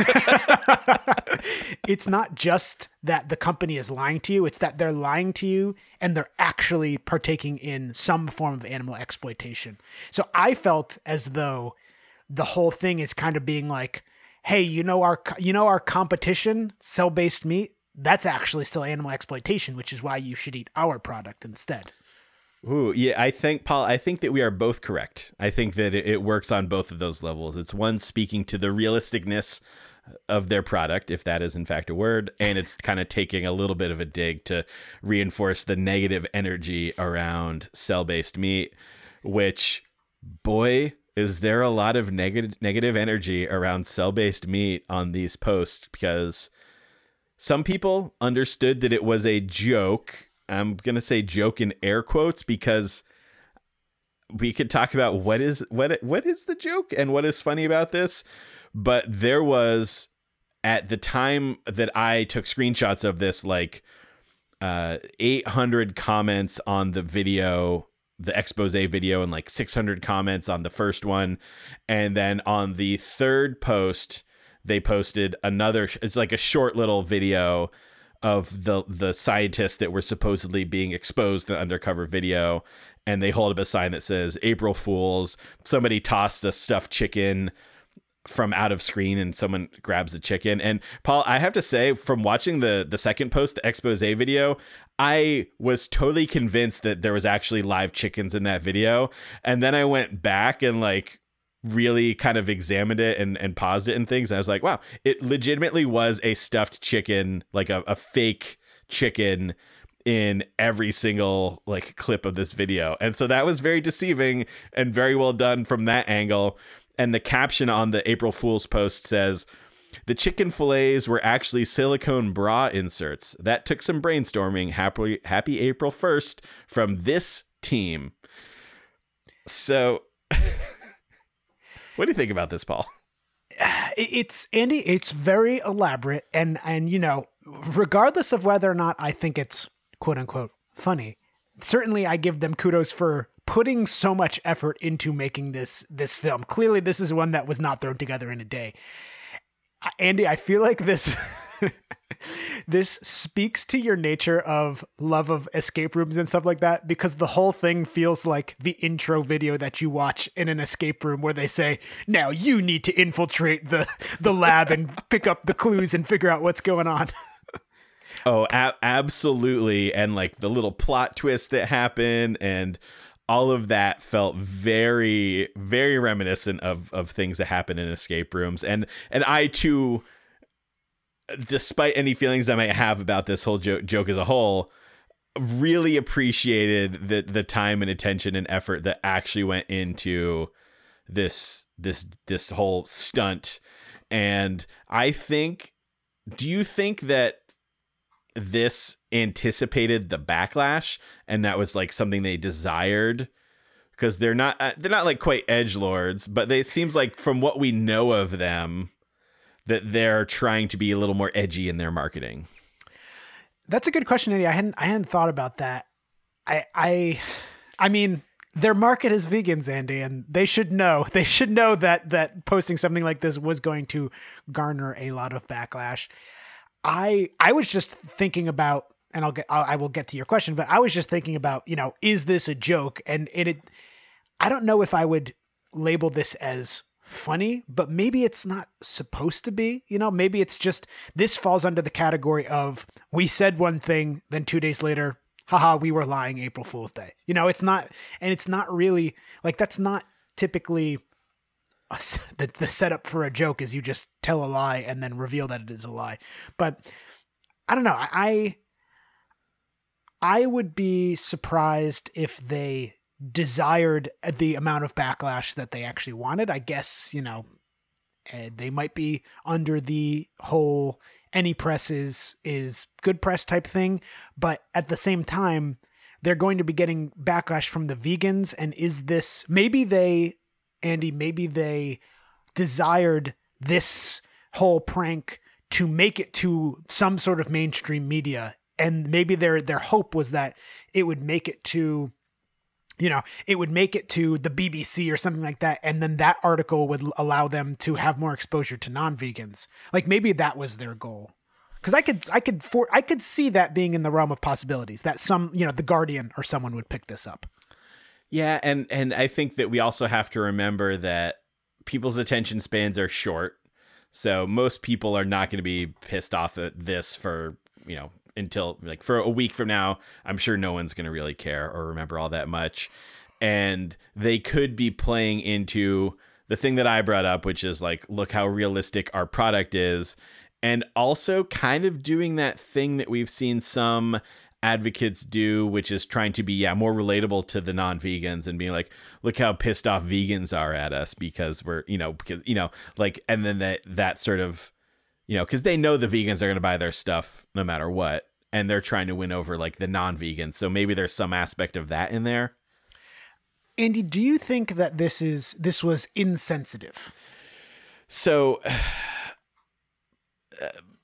It's not just that the company is lying to you. It's that they're lying to you and they're actually partaking in some form of animal exploitation. So I felt as though the whole thing is kind of being like, hey, you know, our, you know, our competition, cell-based meat, that's actually still animal exploitation, which is why you should eat our product instead. Ooh, yeah, I think, Paul, I think that we are both correct. I think that it, it works on both of those levels. It's one, speaking to the realisticness of their product, if that is in fact a word, and it's kind of taking a little bit of a dig to reinforce the negative energy around cell-based meat, which, boy, is there a lot of negative negative energy around cell-based meat on these posts, because some people understood that it was a joke. I'm going to say joke in air quotes, because we could talk about what is what what is the joke and what is funny about this. But there was, at the time that I took screenshots of this, like uh, eight hundred comments on the video, the expose video, and like six hundred comments on the first one. And then on the third post, they posted another, it's like a short little video of the the scientists that were supposedly being exposed in the undercover video, and they hold up a sign that says April Fools. Somebody tossed a stuffed chicken from out of screen and someone grabs the chicken. And Paul, I have to say, from watching the the second post, the expose video, I was totally convinced that there was actually live chickens in that video. And then I went back and like really kind of examined it and, and paused it and things. And I was like, wow, it legitimately was a stuffed chicken, like a, a fake chicken in every single like clip of this video. And so that was very deceiving and very well done from that angle. And the caption on the April Fool's post says, "The chicken fillets were actually silicone bra inserts. That took some brainstorming. Happy, happy April first from this team." So what do you think about this, Paul? It's Andy, it's very elaborate. And, and, you know, regardless of whether or not I think it's quote unquote funny, certainly I give them kudos for putting so much effort into making this, this film. Clearly this is one that was not thrown together in a day. Andy, I feel like this this speaks to your nature of love of escape rooms and stuff like that, because the whole thing feels like the intro video that you watch in an escape room where they say, now you need to infiltrate the, the lab and pick up the clues and figure out what's going on. Oh, a- absolutely. And like the little plot twist that happened and all of that felt very, very reminiscent of, of things that happen in escape rooms. And, and I too, despite any feelings I might have about this whole jo- joke as a whole, really appreciated the, the time and attention and effort that actually went into this, this, this whole stunt. And I think, do you think that this anticipated the backlash and that was like something they desired? Because they're not they're not like quite edgelords, but they, it seems like from what we know of them that they're trying to be a little more edgy in their marketing. That's a good question, Eddie. I hadn't I hadn't thought about that. I I I mean, their market is vegans, Andy, and they should know. They should know that that posting something like this was going to garner a lot of backlash. I I was just thinking about, and I'll get I'll, I will get to your question, but I was just thinking about, you know, is this a joke? And it, it I don't know if I would label this as funny, but maybe it's not supposed to be. You know, maybe it's just this falls under the category of we said one thing, then two days later, haha, we were lying, April Fool's Day. You know, it's not, and it's not really like that's not typically. The, the setup for a joke is you just tell a lie and then reveal that it is a lie. But I don't know. I I would be surprised if they desired the amount of backlash that they actually wanted. I guess, you know, they might be under the whole any press is, is good press type thing. But at the same time, they're going to be getting backlash from the vegans. And is this, maybe they... Andy, maybe they desired this whole prank to make it to some sort of mainstream media. And maybe their, their hope was that it would make it to, you know, it would make it to the B B C or something like that. And then that article would allow them to have more exposure to non-vegans. Like maybe that was their goal. Cause I could, I could, for, I could see that being in the realm of possibilities that some, you know, the Guardian or someone would pick this up. Yeah, and and I think that we also have to remember that people's attention spans are short. So most people are not going to be pissed off at this for, you know, until like for a week from now. I'm sure no one's going to really care or remember all that much. And they could be playing into the thing that I brought up, which is like, look how realistic our product is. And also kind of doing that thing that we've seen some advocates do, which is trying to be yeah more relatable to the non-vegans and being like, look how pissed off vegans are at us because we're, you know, because, you know, like, and then that that sort of, you know, because they know the vegans are going to buy their stuff no matter what, and they're trying to win over like the non-vegans. So maybe there's some aspect of that in there. Andy, do you think that this is this was insensitive? So uh,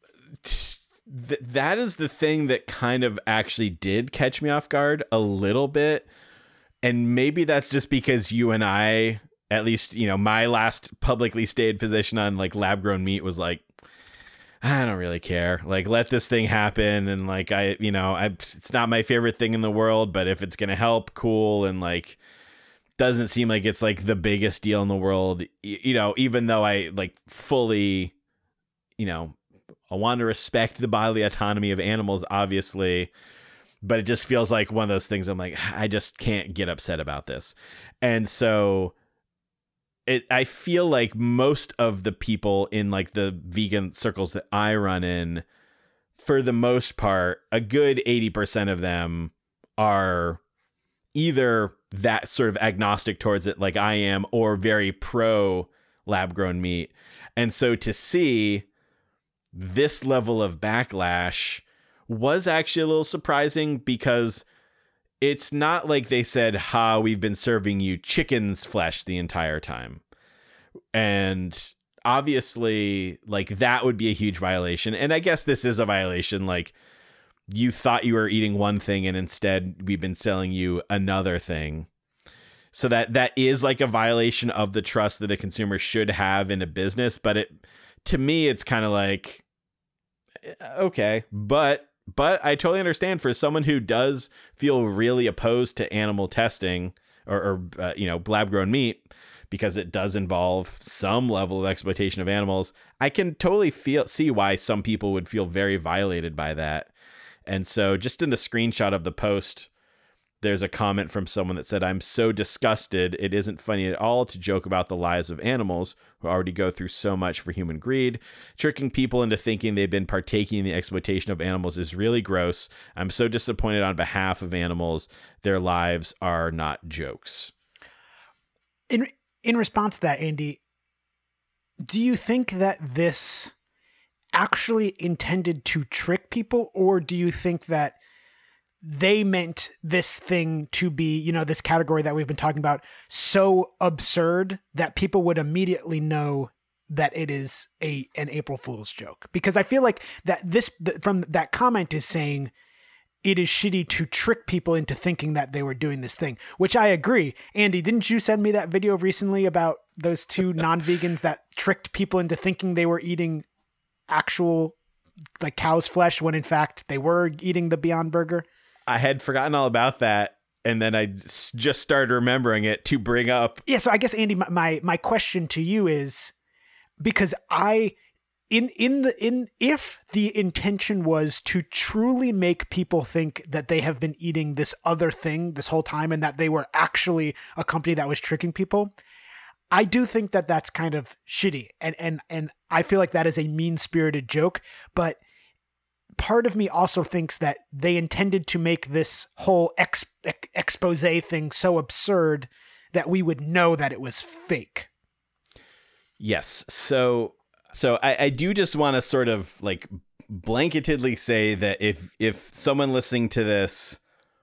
Th- that is the thing that kind of actually did catch me off guard a little bit. And maybe that's just because you and I, at least, you know, my last publicly stated position on like lab grown meat was like, I don't really care. Like, let this thing happen. And like, I, you know, I, it's not my favorite thing in the world, but if it's going to help, cool. And like, doesn't seem like it's like the biggest deal in the world, y- you know, even though I like fully, you know, I want to respect the bodily autonomy of animals, obviously, but it just feels like one of those things I'm like, I just can't get upset about this. And so it, I feel like most of the people in like the vegan circles that I run in for the most part, a good eighty percent of them are either that sort of agnostic towards it like I am, or very pro lab grown meat. And so to see this level of backlash was actually a little surprising, because it's not like they said, ha, we've been serving you chicken's flesh the entire time. And obviously, like, that would be a huge violation. And I guess this is a violation. Like, you thought you were eating one thing and instead we've been selling you another thing. So that that is like a violation of the trust that a consumer should have in a business. But it, to me, it's kind of like, okay, but but I totally understand for someone who does feel really opposed to animal testing or, or uh, you know, lab grown meat, because it does involve some level of exploitation of animals. I can totally feel see why some people would feel very violated by that. And so just in the screenshot of the post, there's a comment from someone that said, "I'm so disgusted. It isn't funny at all to joke about the lives of animals who already go through so much for human greed. Tricking people into thinking they've been partaking in the exploitation of animals is really gross. I'm so disappointed on behalf of animals. Their lives are not jokes." In in response to that, Andy, do you think that this actually intended to trick people, or do you think that they meant this thing to be, you know, this category that we've been talking about, so absurd that people would immediately know that it is a an April Fool's joke? Because I feel like that this th- from that comment is saying it is shitty to trick people into thinking that they were doing this thing, which I agree. Andy, didn't you send me that video recently about those two non-vegans that tricked people into thinking they were eating actual like cow's flesh when in fact they were eating the Beyond Burger? I had forgotten all about that, and then I just started remembering it to bring up. Yeah, so I guess, Andy, my my, my question to you is, because I in in the in if the intention was to truly make people think that they have been eating this other thing this whole time and that they were actually a company that was tricking people, I do think that that's kind of shitty, and and and I feel like that is a mean-spirited joke. But part of me also thinks that they intended to make this whole ex, ex, expose thing so absurd that we would know that it was fake. Yes. So, so I, I do just want to sort of like blanketedly say that if, if someone listening to this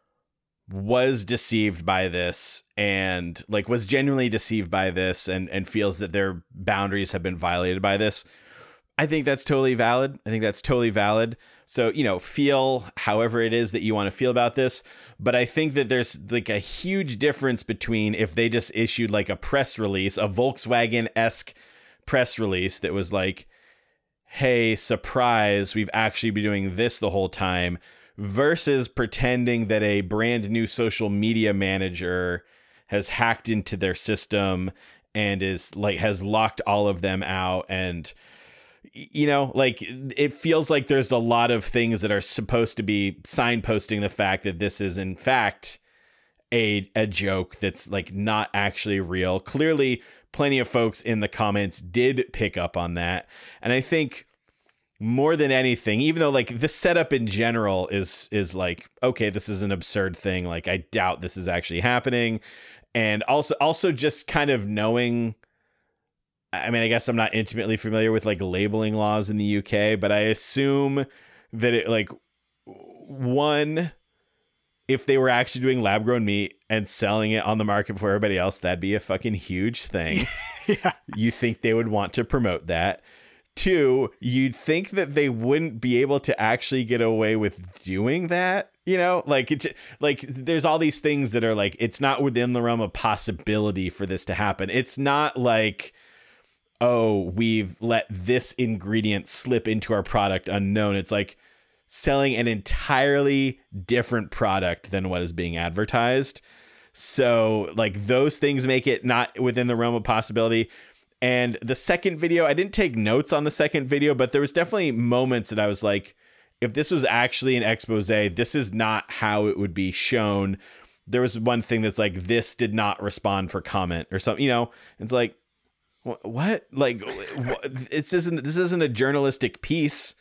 was deceived by this and like was genuinely deceived by this and, and feels that their boundaries have been violated by this, I think that's totally valid. I think that's totally valid. So, you know, feel however it is that you want to feel about this. But I think that there's like a huge difference between if they just issued like a press release, a Volkswagen-esque press release that was like, hey, surprise, we've actually been doing this the whole time, versus pretending that a brand new social media manager has hacked into their system and is like has locked all of them out. And you know, like it feels like there's a lot of things that are supposed to be signposting the fact that this is in fact a a joke that's like not actually real. Clearly, plenty of folks in the comments did pick up on that. And I think more than anything, even though like the setup in general is is like, okay, this is an absurd thing. Like I doubt this is actually happening. And also also just kind of knowing, I mean, I guess I'm not intimately familiar with like labeling laws in the U K, but I assume that it like one, if they were actually doing lab grown meat and selling it on the market for everybody else, that'd be a fucking huge thing. Yeah. You think they would want to promote that. Two, you'd think that they wouldn't be able to actually get away with doing that. You know, like it, like there's all these things that are like, it's not within the realm of possibility for this to happen. It's not like, oh, we've let this ingredient slip into our product unknown. It's like selling an entirely different product than what is being advertised. So like those things make it not within the realm of possibility. And the second video, I didn't take notes on the second video, but there was definitely moments that I was like, if this was actually an expose, this is not how it would be shown. There was one thing that's like, this did not respond for comment or something, you know, it's like, what? Like, what? It's isn't this isn't a journalistic piece.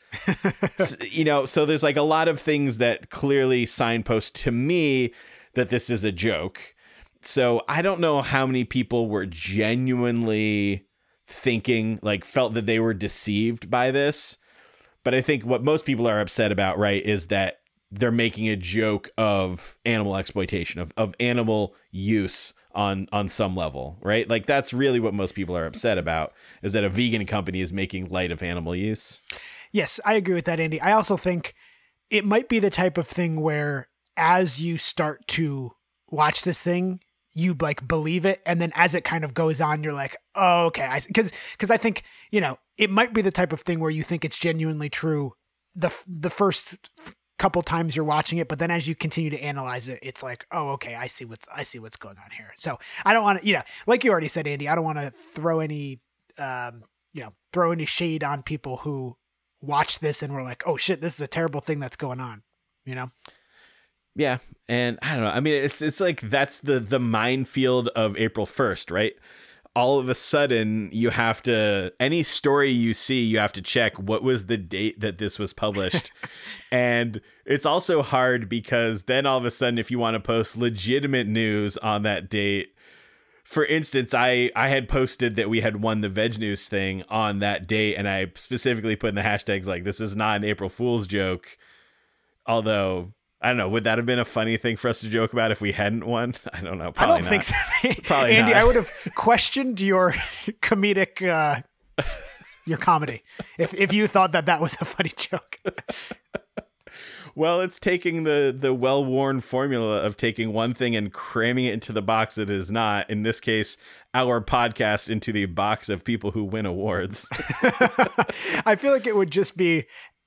S- you know, so there's like a lot of things that clearly signpost to me that this is a joke. So I don't know how many people were genuinely thinking, like felt that they were deceived by this. But I think what most people are upset about, right, is that they're making a joke of animal exploitation, of, of animal use on on some level, right? Like that's really what most people are upset about, is that a vegan company is making light of animal use. Yes, I agree with that, Andy. I also think it might be the type of thing where as you start to watch this thing, you like believe it. And then as it kind of goes on, you're like, oh, okay. I, cause, cause I think, you know, it might be the type of thing where you think it's genuinely true the, the first couple times you're watching it, but then as you continue to analyze it, it's like, oh, okay, I see what's, I see what's going on here. So I don't want to, you know, like you already said, Andy, I don't want to throw any, um, you know, throw any shade on people who watch this and were like, oh shit, this is a terrible thing that's going on, you know? Yeah. And I don't know. I mean, it's, it's like, that's the, the minefield of April first, right? All of a sudden you have to, any story you see, you have to check what was the date that this was published. And it's also hard because then all of a sudden, if you want to post legitimate news on that date, for instance, I, I had posted that we had won the Veg News thing on that date. And I specifically put in the hashtags like, this is not an April Fool's joke. Although, I don't know, would that have been a funny thing for us to joke about if we hadn't won? I don't know. Probably I don't not. think so. Probably Andy, not. I would have questioned your comedic, uh, your comedy if, if you thought that that was a funny joke. Well, it's taking the the well-worn formula of taking one thing and cramming it into the box that is not, in this case, our podcast into the box of people who win awards. I feel like it would just be,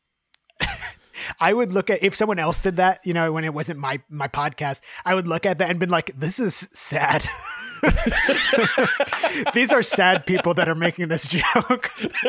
I would look at, if someone else did that, you know, when it wasn't my, my podcast, I would look at that and been like, this is sad. These are sad people that are making this joke.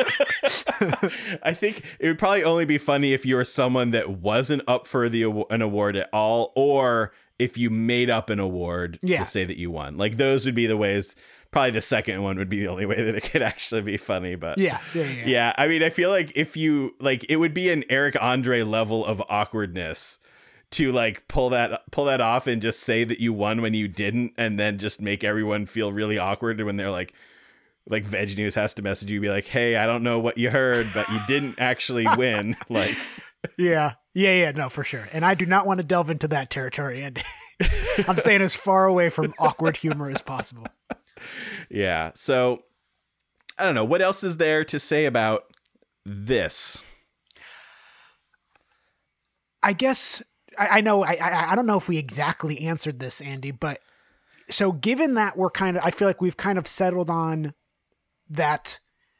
I think it would probably only be funny if you were someone that wasn't up for the awa- an award at all, or if you made up an award Yeah. to say that you won. Like those would be the ways. Probably the second one would be the only way that it could actually be funny. But Yeah, yeah, yeah. yeah. I mean, I feel like if you like, it would be an Eric Andre level of awkwardness to like pull that pull that off and just say that you won when you didn't, and then just make everyone feel really awkward when they're like, like Veg News has to message you, be like, hey, I don't know what you heard, but you didn't actually win. Like, Yeah, yeah, yeah, no, for sure. And I do not want to delve into that territory. And I'm staying as far away from awkward humor as possible. yeah. So I don't know. What else is there to say about this? I guess I, I know I, I I don't know if we exactly answered this, Andy, but so given that we're kind of, I feel like we've kind of settled on that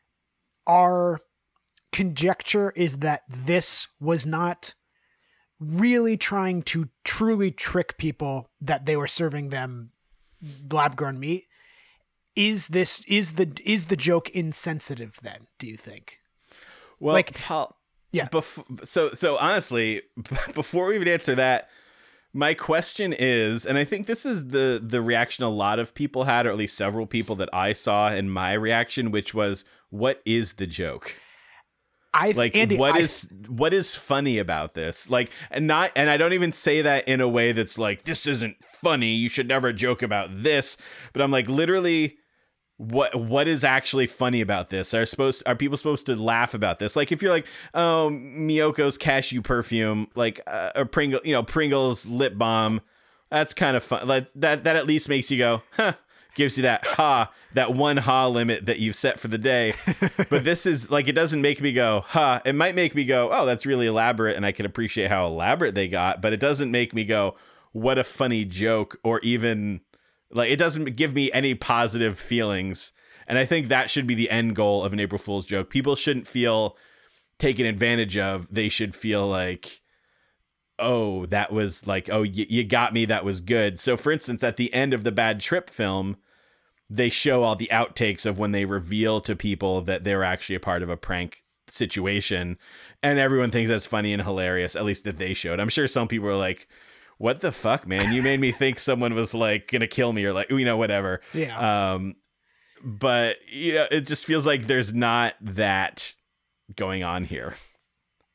our conjecture is that this was not really trying to truly trick people that they were serving them lab grown meat. Is this is the is the joke insensitive then, do you think? Well, Like- Paul, Yeah. Bef- so, so honestly, before we even answer that, my question is, and I think this is the the reaction a lot of people had, or at least several people that I saw in my reaction, which was, what is the joke? I Like, Andy, what I- is what is funny about this? Like, and not, and I don't even say that in a way that's like, this isn't funny, you should never joke about this. But I'm like, literally, what what is actually funny about this? Are supposed are people supposed to laugh about this? Like, if you're like, oh, Miyoko's cashew perfume, like uh, or Pringle, you know, Pringles lip balm, that's kind of fun. Like that that at least makes you go, huh. Gives you that ha, that one ha limit that you've set for the day. But this is like, it doesn't make me go, ha. It might make me go, oh, that's really elaborate, and I can appreciate how elaborate they got. But it doesn't make me go, what a funny joke, or even like, it doesn't give me any positive feelings. And I think that should be the end goal of an April Fool's joke. People shouldn't feel taken advantage of. They should feel like, oh, that was like, oh, y- you got me. That was good. So, for instance, at the end of the Bad Trip film, they show all the outtakes of when they reveal to people that they're actually a part of a prank situation. And everyone thinks that's funny and hilarious, at least that they showed. I'm sure some people are like, what the fuck, man? You made me think someone was like going to kill me, or like, you know, whatever. Yeah. Um, but, you know, it just feels like there's not that going on here.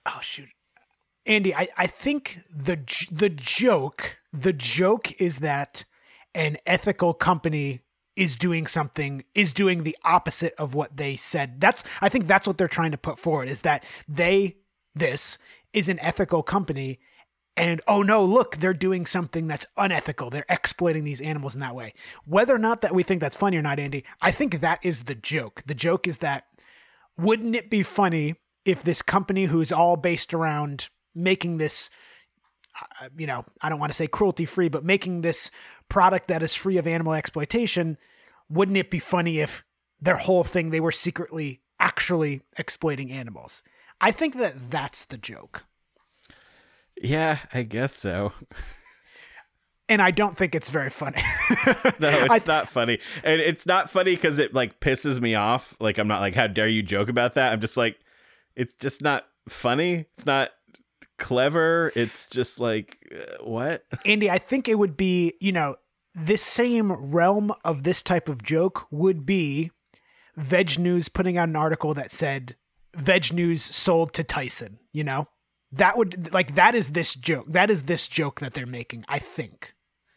oh shoot, Andy, I, I think the j- the joke the joke is that an ethical company is doing something is doing the opposite of what they said. That's I think that's what they're trying to put forward, is that they this is an ethical company, and oh no, look, they're doing something that's unethical. They're exploiting these animals in that way. Whether or not that we think that's funny or not, Andy, I think that is the joke. The joke is that, wouldn't it be funny if this company who's all based around making this, uh, you know, I don't want to say cruelty free, but making this product that is free of animal exploitation, wouldn't it be funny if their whole thing, they were secretly actually exploiting animals? I think that that's the joke. Yeah, I guess so. And I don't think it's very funny. No, it's I, not funny. And it's not funny because it like pisses me off. Like, I'm not like, how dare you joke about that? I'm just like, it's just not funny. It's not clever. It's just like, uh, what? Andy, I think it would be, you know, this same realm of this type of joke would be Veg News putting out an article that said Veg News sold to Tyson, you know? That would, like, that is this joke. That is this joke that they're making, I think.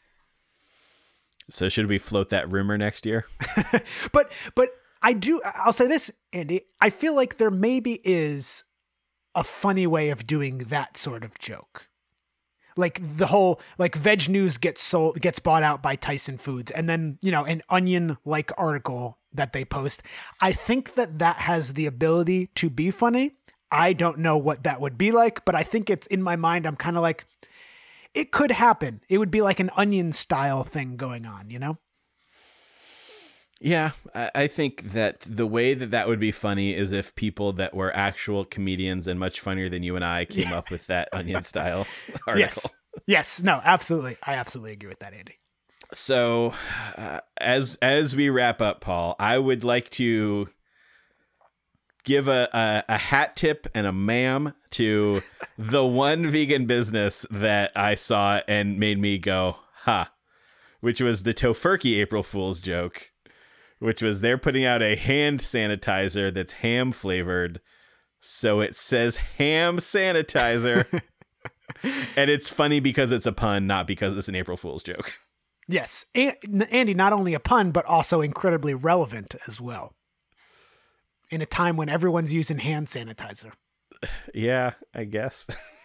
So should we float that rumor next year? but, but I do, I'll say this, Andy, I feel like there maybe is a funny way of doing that sort of joke. Like the whole, like Veg News gets sold, gets bought out by Tyson Foods, and then, you know, an Onion-like article that they post. I think that that has the ability to be funny. I don't know what that would be like, but I think it's in my mind. I'm kind of like, it could happen. It would be like an Onion style thing going on, you know? Yeah, I, I think that the way that that would be funny is if people that were actual comedians and much funnier than you and I came up with that Onion style article. Yes. Yes. No, absolutely. I absolutely agree with that, Andy. So uh, as as we wrap up, Paul, I would like to give a, a, a hat tip and a ma'am to the one vegan business that I saw and made me go, ha, which was the Tofurky April Fool's joke, which was they're putting out a hand sanitizer that's ham flavored. So it says ham sanitizer. And it's funny because it's a pun, not because it's an April Fool's joke. Yes. And, Andy, not only a pun, but also incredibly relevant as well. In a time when everyone's using hand sanitizer. Yeah, I guess.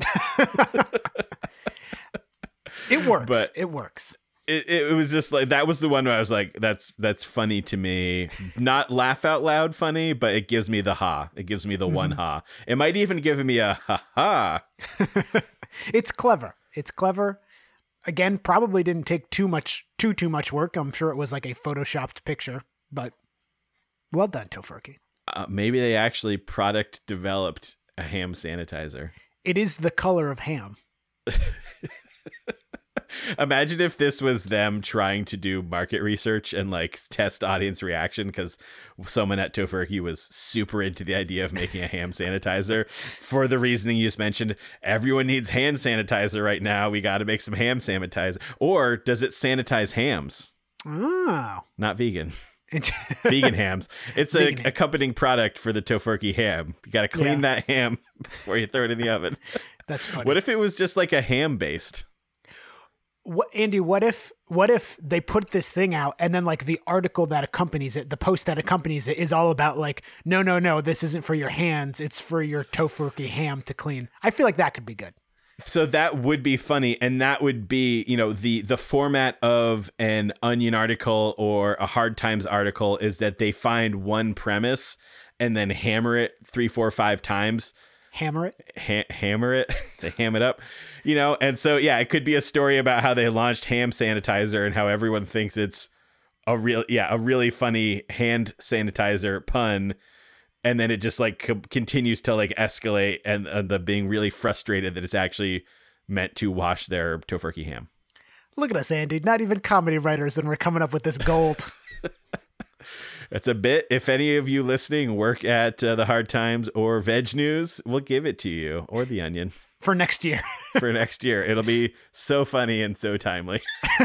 It works. But it works. It, it was just like, that was the one where I was like, that's that's funny to me. Not laugh out loud funny, but it gives me the ha. It gives me the one ha. It might even give me a ha ha. It's clever. It's clever. Again, probably didn't take too much, too, too much work. I'm sure it was like a photoshopped picture, but well done, Tofurky. Uh, maybe they actually product developed a ham sanitizer. It is the color of ham. Imagine if this was them trying to do market research and like test audience reaction, because someone at Tofurky was super into the idea of making a ham sanitizer for the reasoning you just mentioned. Everyone needs hand sanitizer right now. We got to make some ham sanitizer. Or does it sanitize hams? Oh. Not vegan. Vegan hams. It's a Vegan accompanying product for the Tofurky ham. You got to clean Yeah. that ham before you throw it in the oven. That's funny. What if it was just like a ham based? What, Andy, what if what if they put this thing out and then like the article that accompanies it, the post that accompanies it is all about like, no, no, no, this isn't for your hands. It's for your Tofurky ham to clean. I feel like that could be good. So that would be funny. And that would be, you know, the, the format of an Onion article or a Hard Times article is that they find one premise and then hammer it three, four, five times. Hammer it. Ha- hammer it. They ham it up, you know? And so, yeah, it could be a story about how they launched ham sanitizer and how everyone thinks it's a real, yeah, a really funny hand sanitizer pun. And then it just like co- continues to like escalate and uh, the being really frustrated that it's actually meant to wash their Tofurky ham. Look at us, Andy. Not even comedy writers, and we're coming up with this gold. That's a bit. If any of you listening work at uh, the Hard Times or Veg News, we'll give it to you, or the Onion For next year. for next year. It'll be so funny and so timely.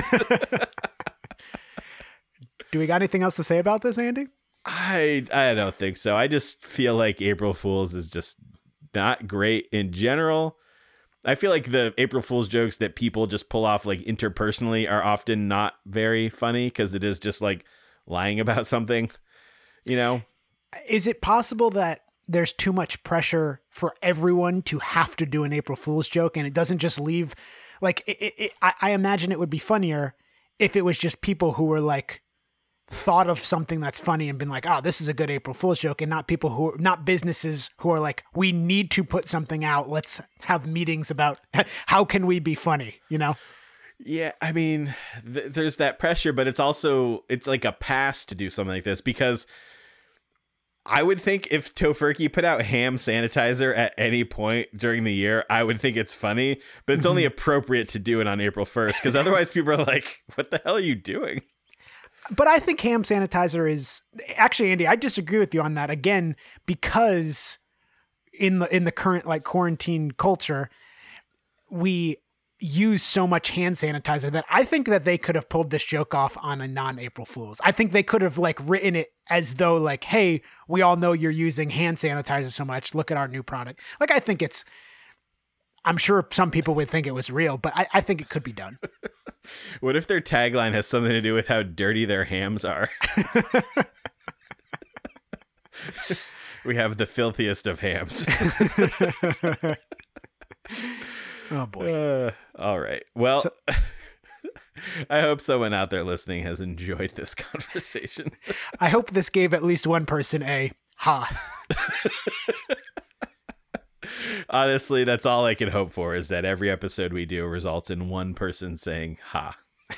Do we got anything else to say about this, Andy? I I don't think so. I just feel like April Fool's is just not great in general. I feel like the April Fool's jokes that people just pull off like interpersonally are often not very funny because it is just like lying about something, you know? Is it possible that there's too much pressure for everyone to have to do an April Fool's joke and it doesn't just leave like, it, it, it, I, I imagine it would be funnier if it was just people who were like, thought of something that's funny and been like, oh, this is a good April Fool's joke, and not people who not businesses who are like, we need to put something out. Let's have meetings about how can we be funny, you know? Yeah, I mean, th- there's that pressure, but it's also, it's like a pass to do something like this because I would think if Tofurky put out ham sanitizer at any point during the year, I would think it's funny, but it's only appropriate to do it on April first because otherwise people are like, what the hell are you doing? But I think ham sanitizer is actually, Andy, I disagree with you on that again, because in the, in the current like quarantine culture, we use so much hand sanitizer that I think that they could have pulled this joke off on a non-April Fool's. I think they could have like written it as though like, hey, we all know you're using hand sanitizer so much. Look at our new product. Like, I think it's, I'm sure some people would think it was real, but I, I think it could be done. What if their tagline has something to do with how dirty their hams are? We have the filthiest of hams. Oh, boy. Uh, all right. Well, So- I hope someone out there listening has enjoyed this conversation. I hope this gave at least one person a ha. Honestly, that's all I can hope for, is that every episode we do results in one person saying ha.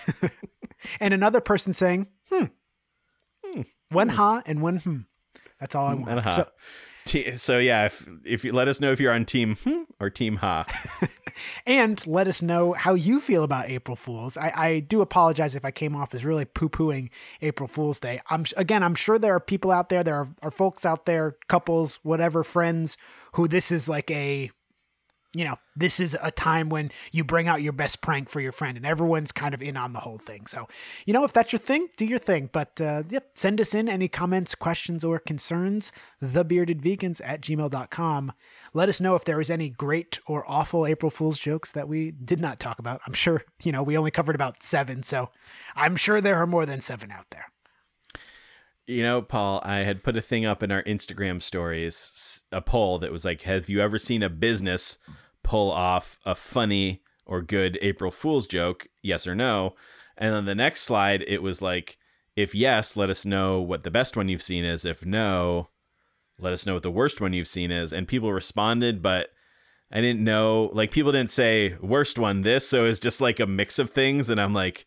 And another person saying, hmm. hmm. One ha and one hmm. That's all I want. And a ha. So, Te- so yeah, if, if you let us know if you're on team hmm or team ha. and let us know how you feel about April Fools. I, I do apologize if I came off as really poo-pooing April Fool's Day. I'm again, I'm sure there are people out there, there are, are folks out there, couples, whatever, friends, who this is like a, you know, this is a time when you bring out your best prank for your friend and everyone's kind of in on the whole thing. So, you know, if that's your thing, do your thing. But uh, yep, send us in any comments, questions, or concerns, thebeardedvegans at gmail dot com. Let us know if there was any great or awful April Fool's jokes that we did not talk about. I'm sure, you know, we only covered about seven, so I'm sure there are more than seven out there. You know, Paul, I had put a thing up in our Instagram stories, a poll that was like, have you ever seen a business pull off a funny or good April Fool's joke? Yes or no? And on the next slide, it was like, if yes, let us know what the best one you've seen is. If no, let us know what the worst one you've seen is. And people responded, but I didn't know, like, people didn't say worst one this. So it's just like a mix of things. And I'm like,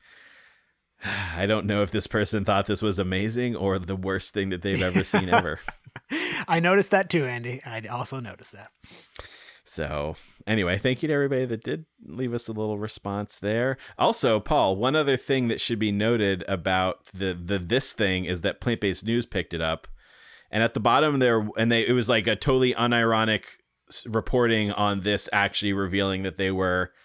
I don't know if this person thought this was amazing or the worst thing that they've ever seen ever. I noticed that too, Andy. I also noticed that. So anyway, thank you to everybody that did leave us a little response there. Also, Paul, one other thing that should be noted about the, the this thing is that Plant-Based News picked it up. And at the bottom there, and they it was like a totally unironic reporting on this, actually revealing that they were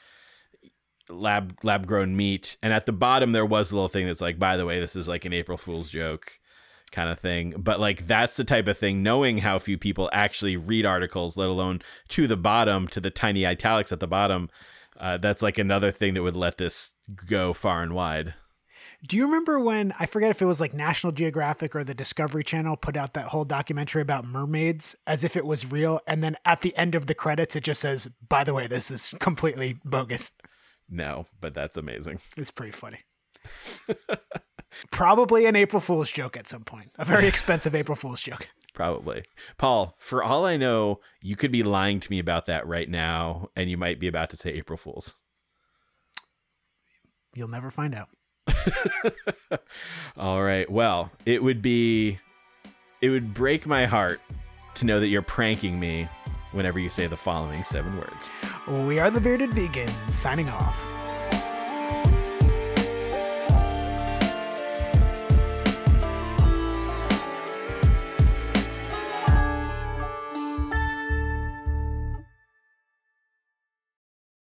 lab lab grown meat. And at the bottom there was a little thing that's like, by the way, this is like an April Fool's joke kind of thing. But like, that's the type of thing, knowing how few people actually read articles, let alone to the bottom, to the tiny italics at the bottom, uh, that's like another thing that would let this go far and wide. Do you remember when, I forget if it was like National Geographic or the Discovery Channel put out that whole documentary about mermaids as if it was real, and then at the end of the credits it just says, by the way, this is completely bogus? No, but that's amazing. It's pretty funny. Probably an April Fool's joke at some point. A very expensive April Fool's joke. Probably. Paul, for all I know, you could be lying to me about that right now, and you might be about to say April Fool's. You'll never find out. All right. Well, it would be, it would break my heart to know that you're pranking me whenever you say the following seven words. We are the Bearded Vegans, signing off.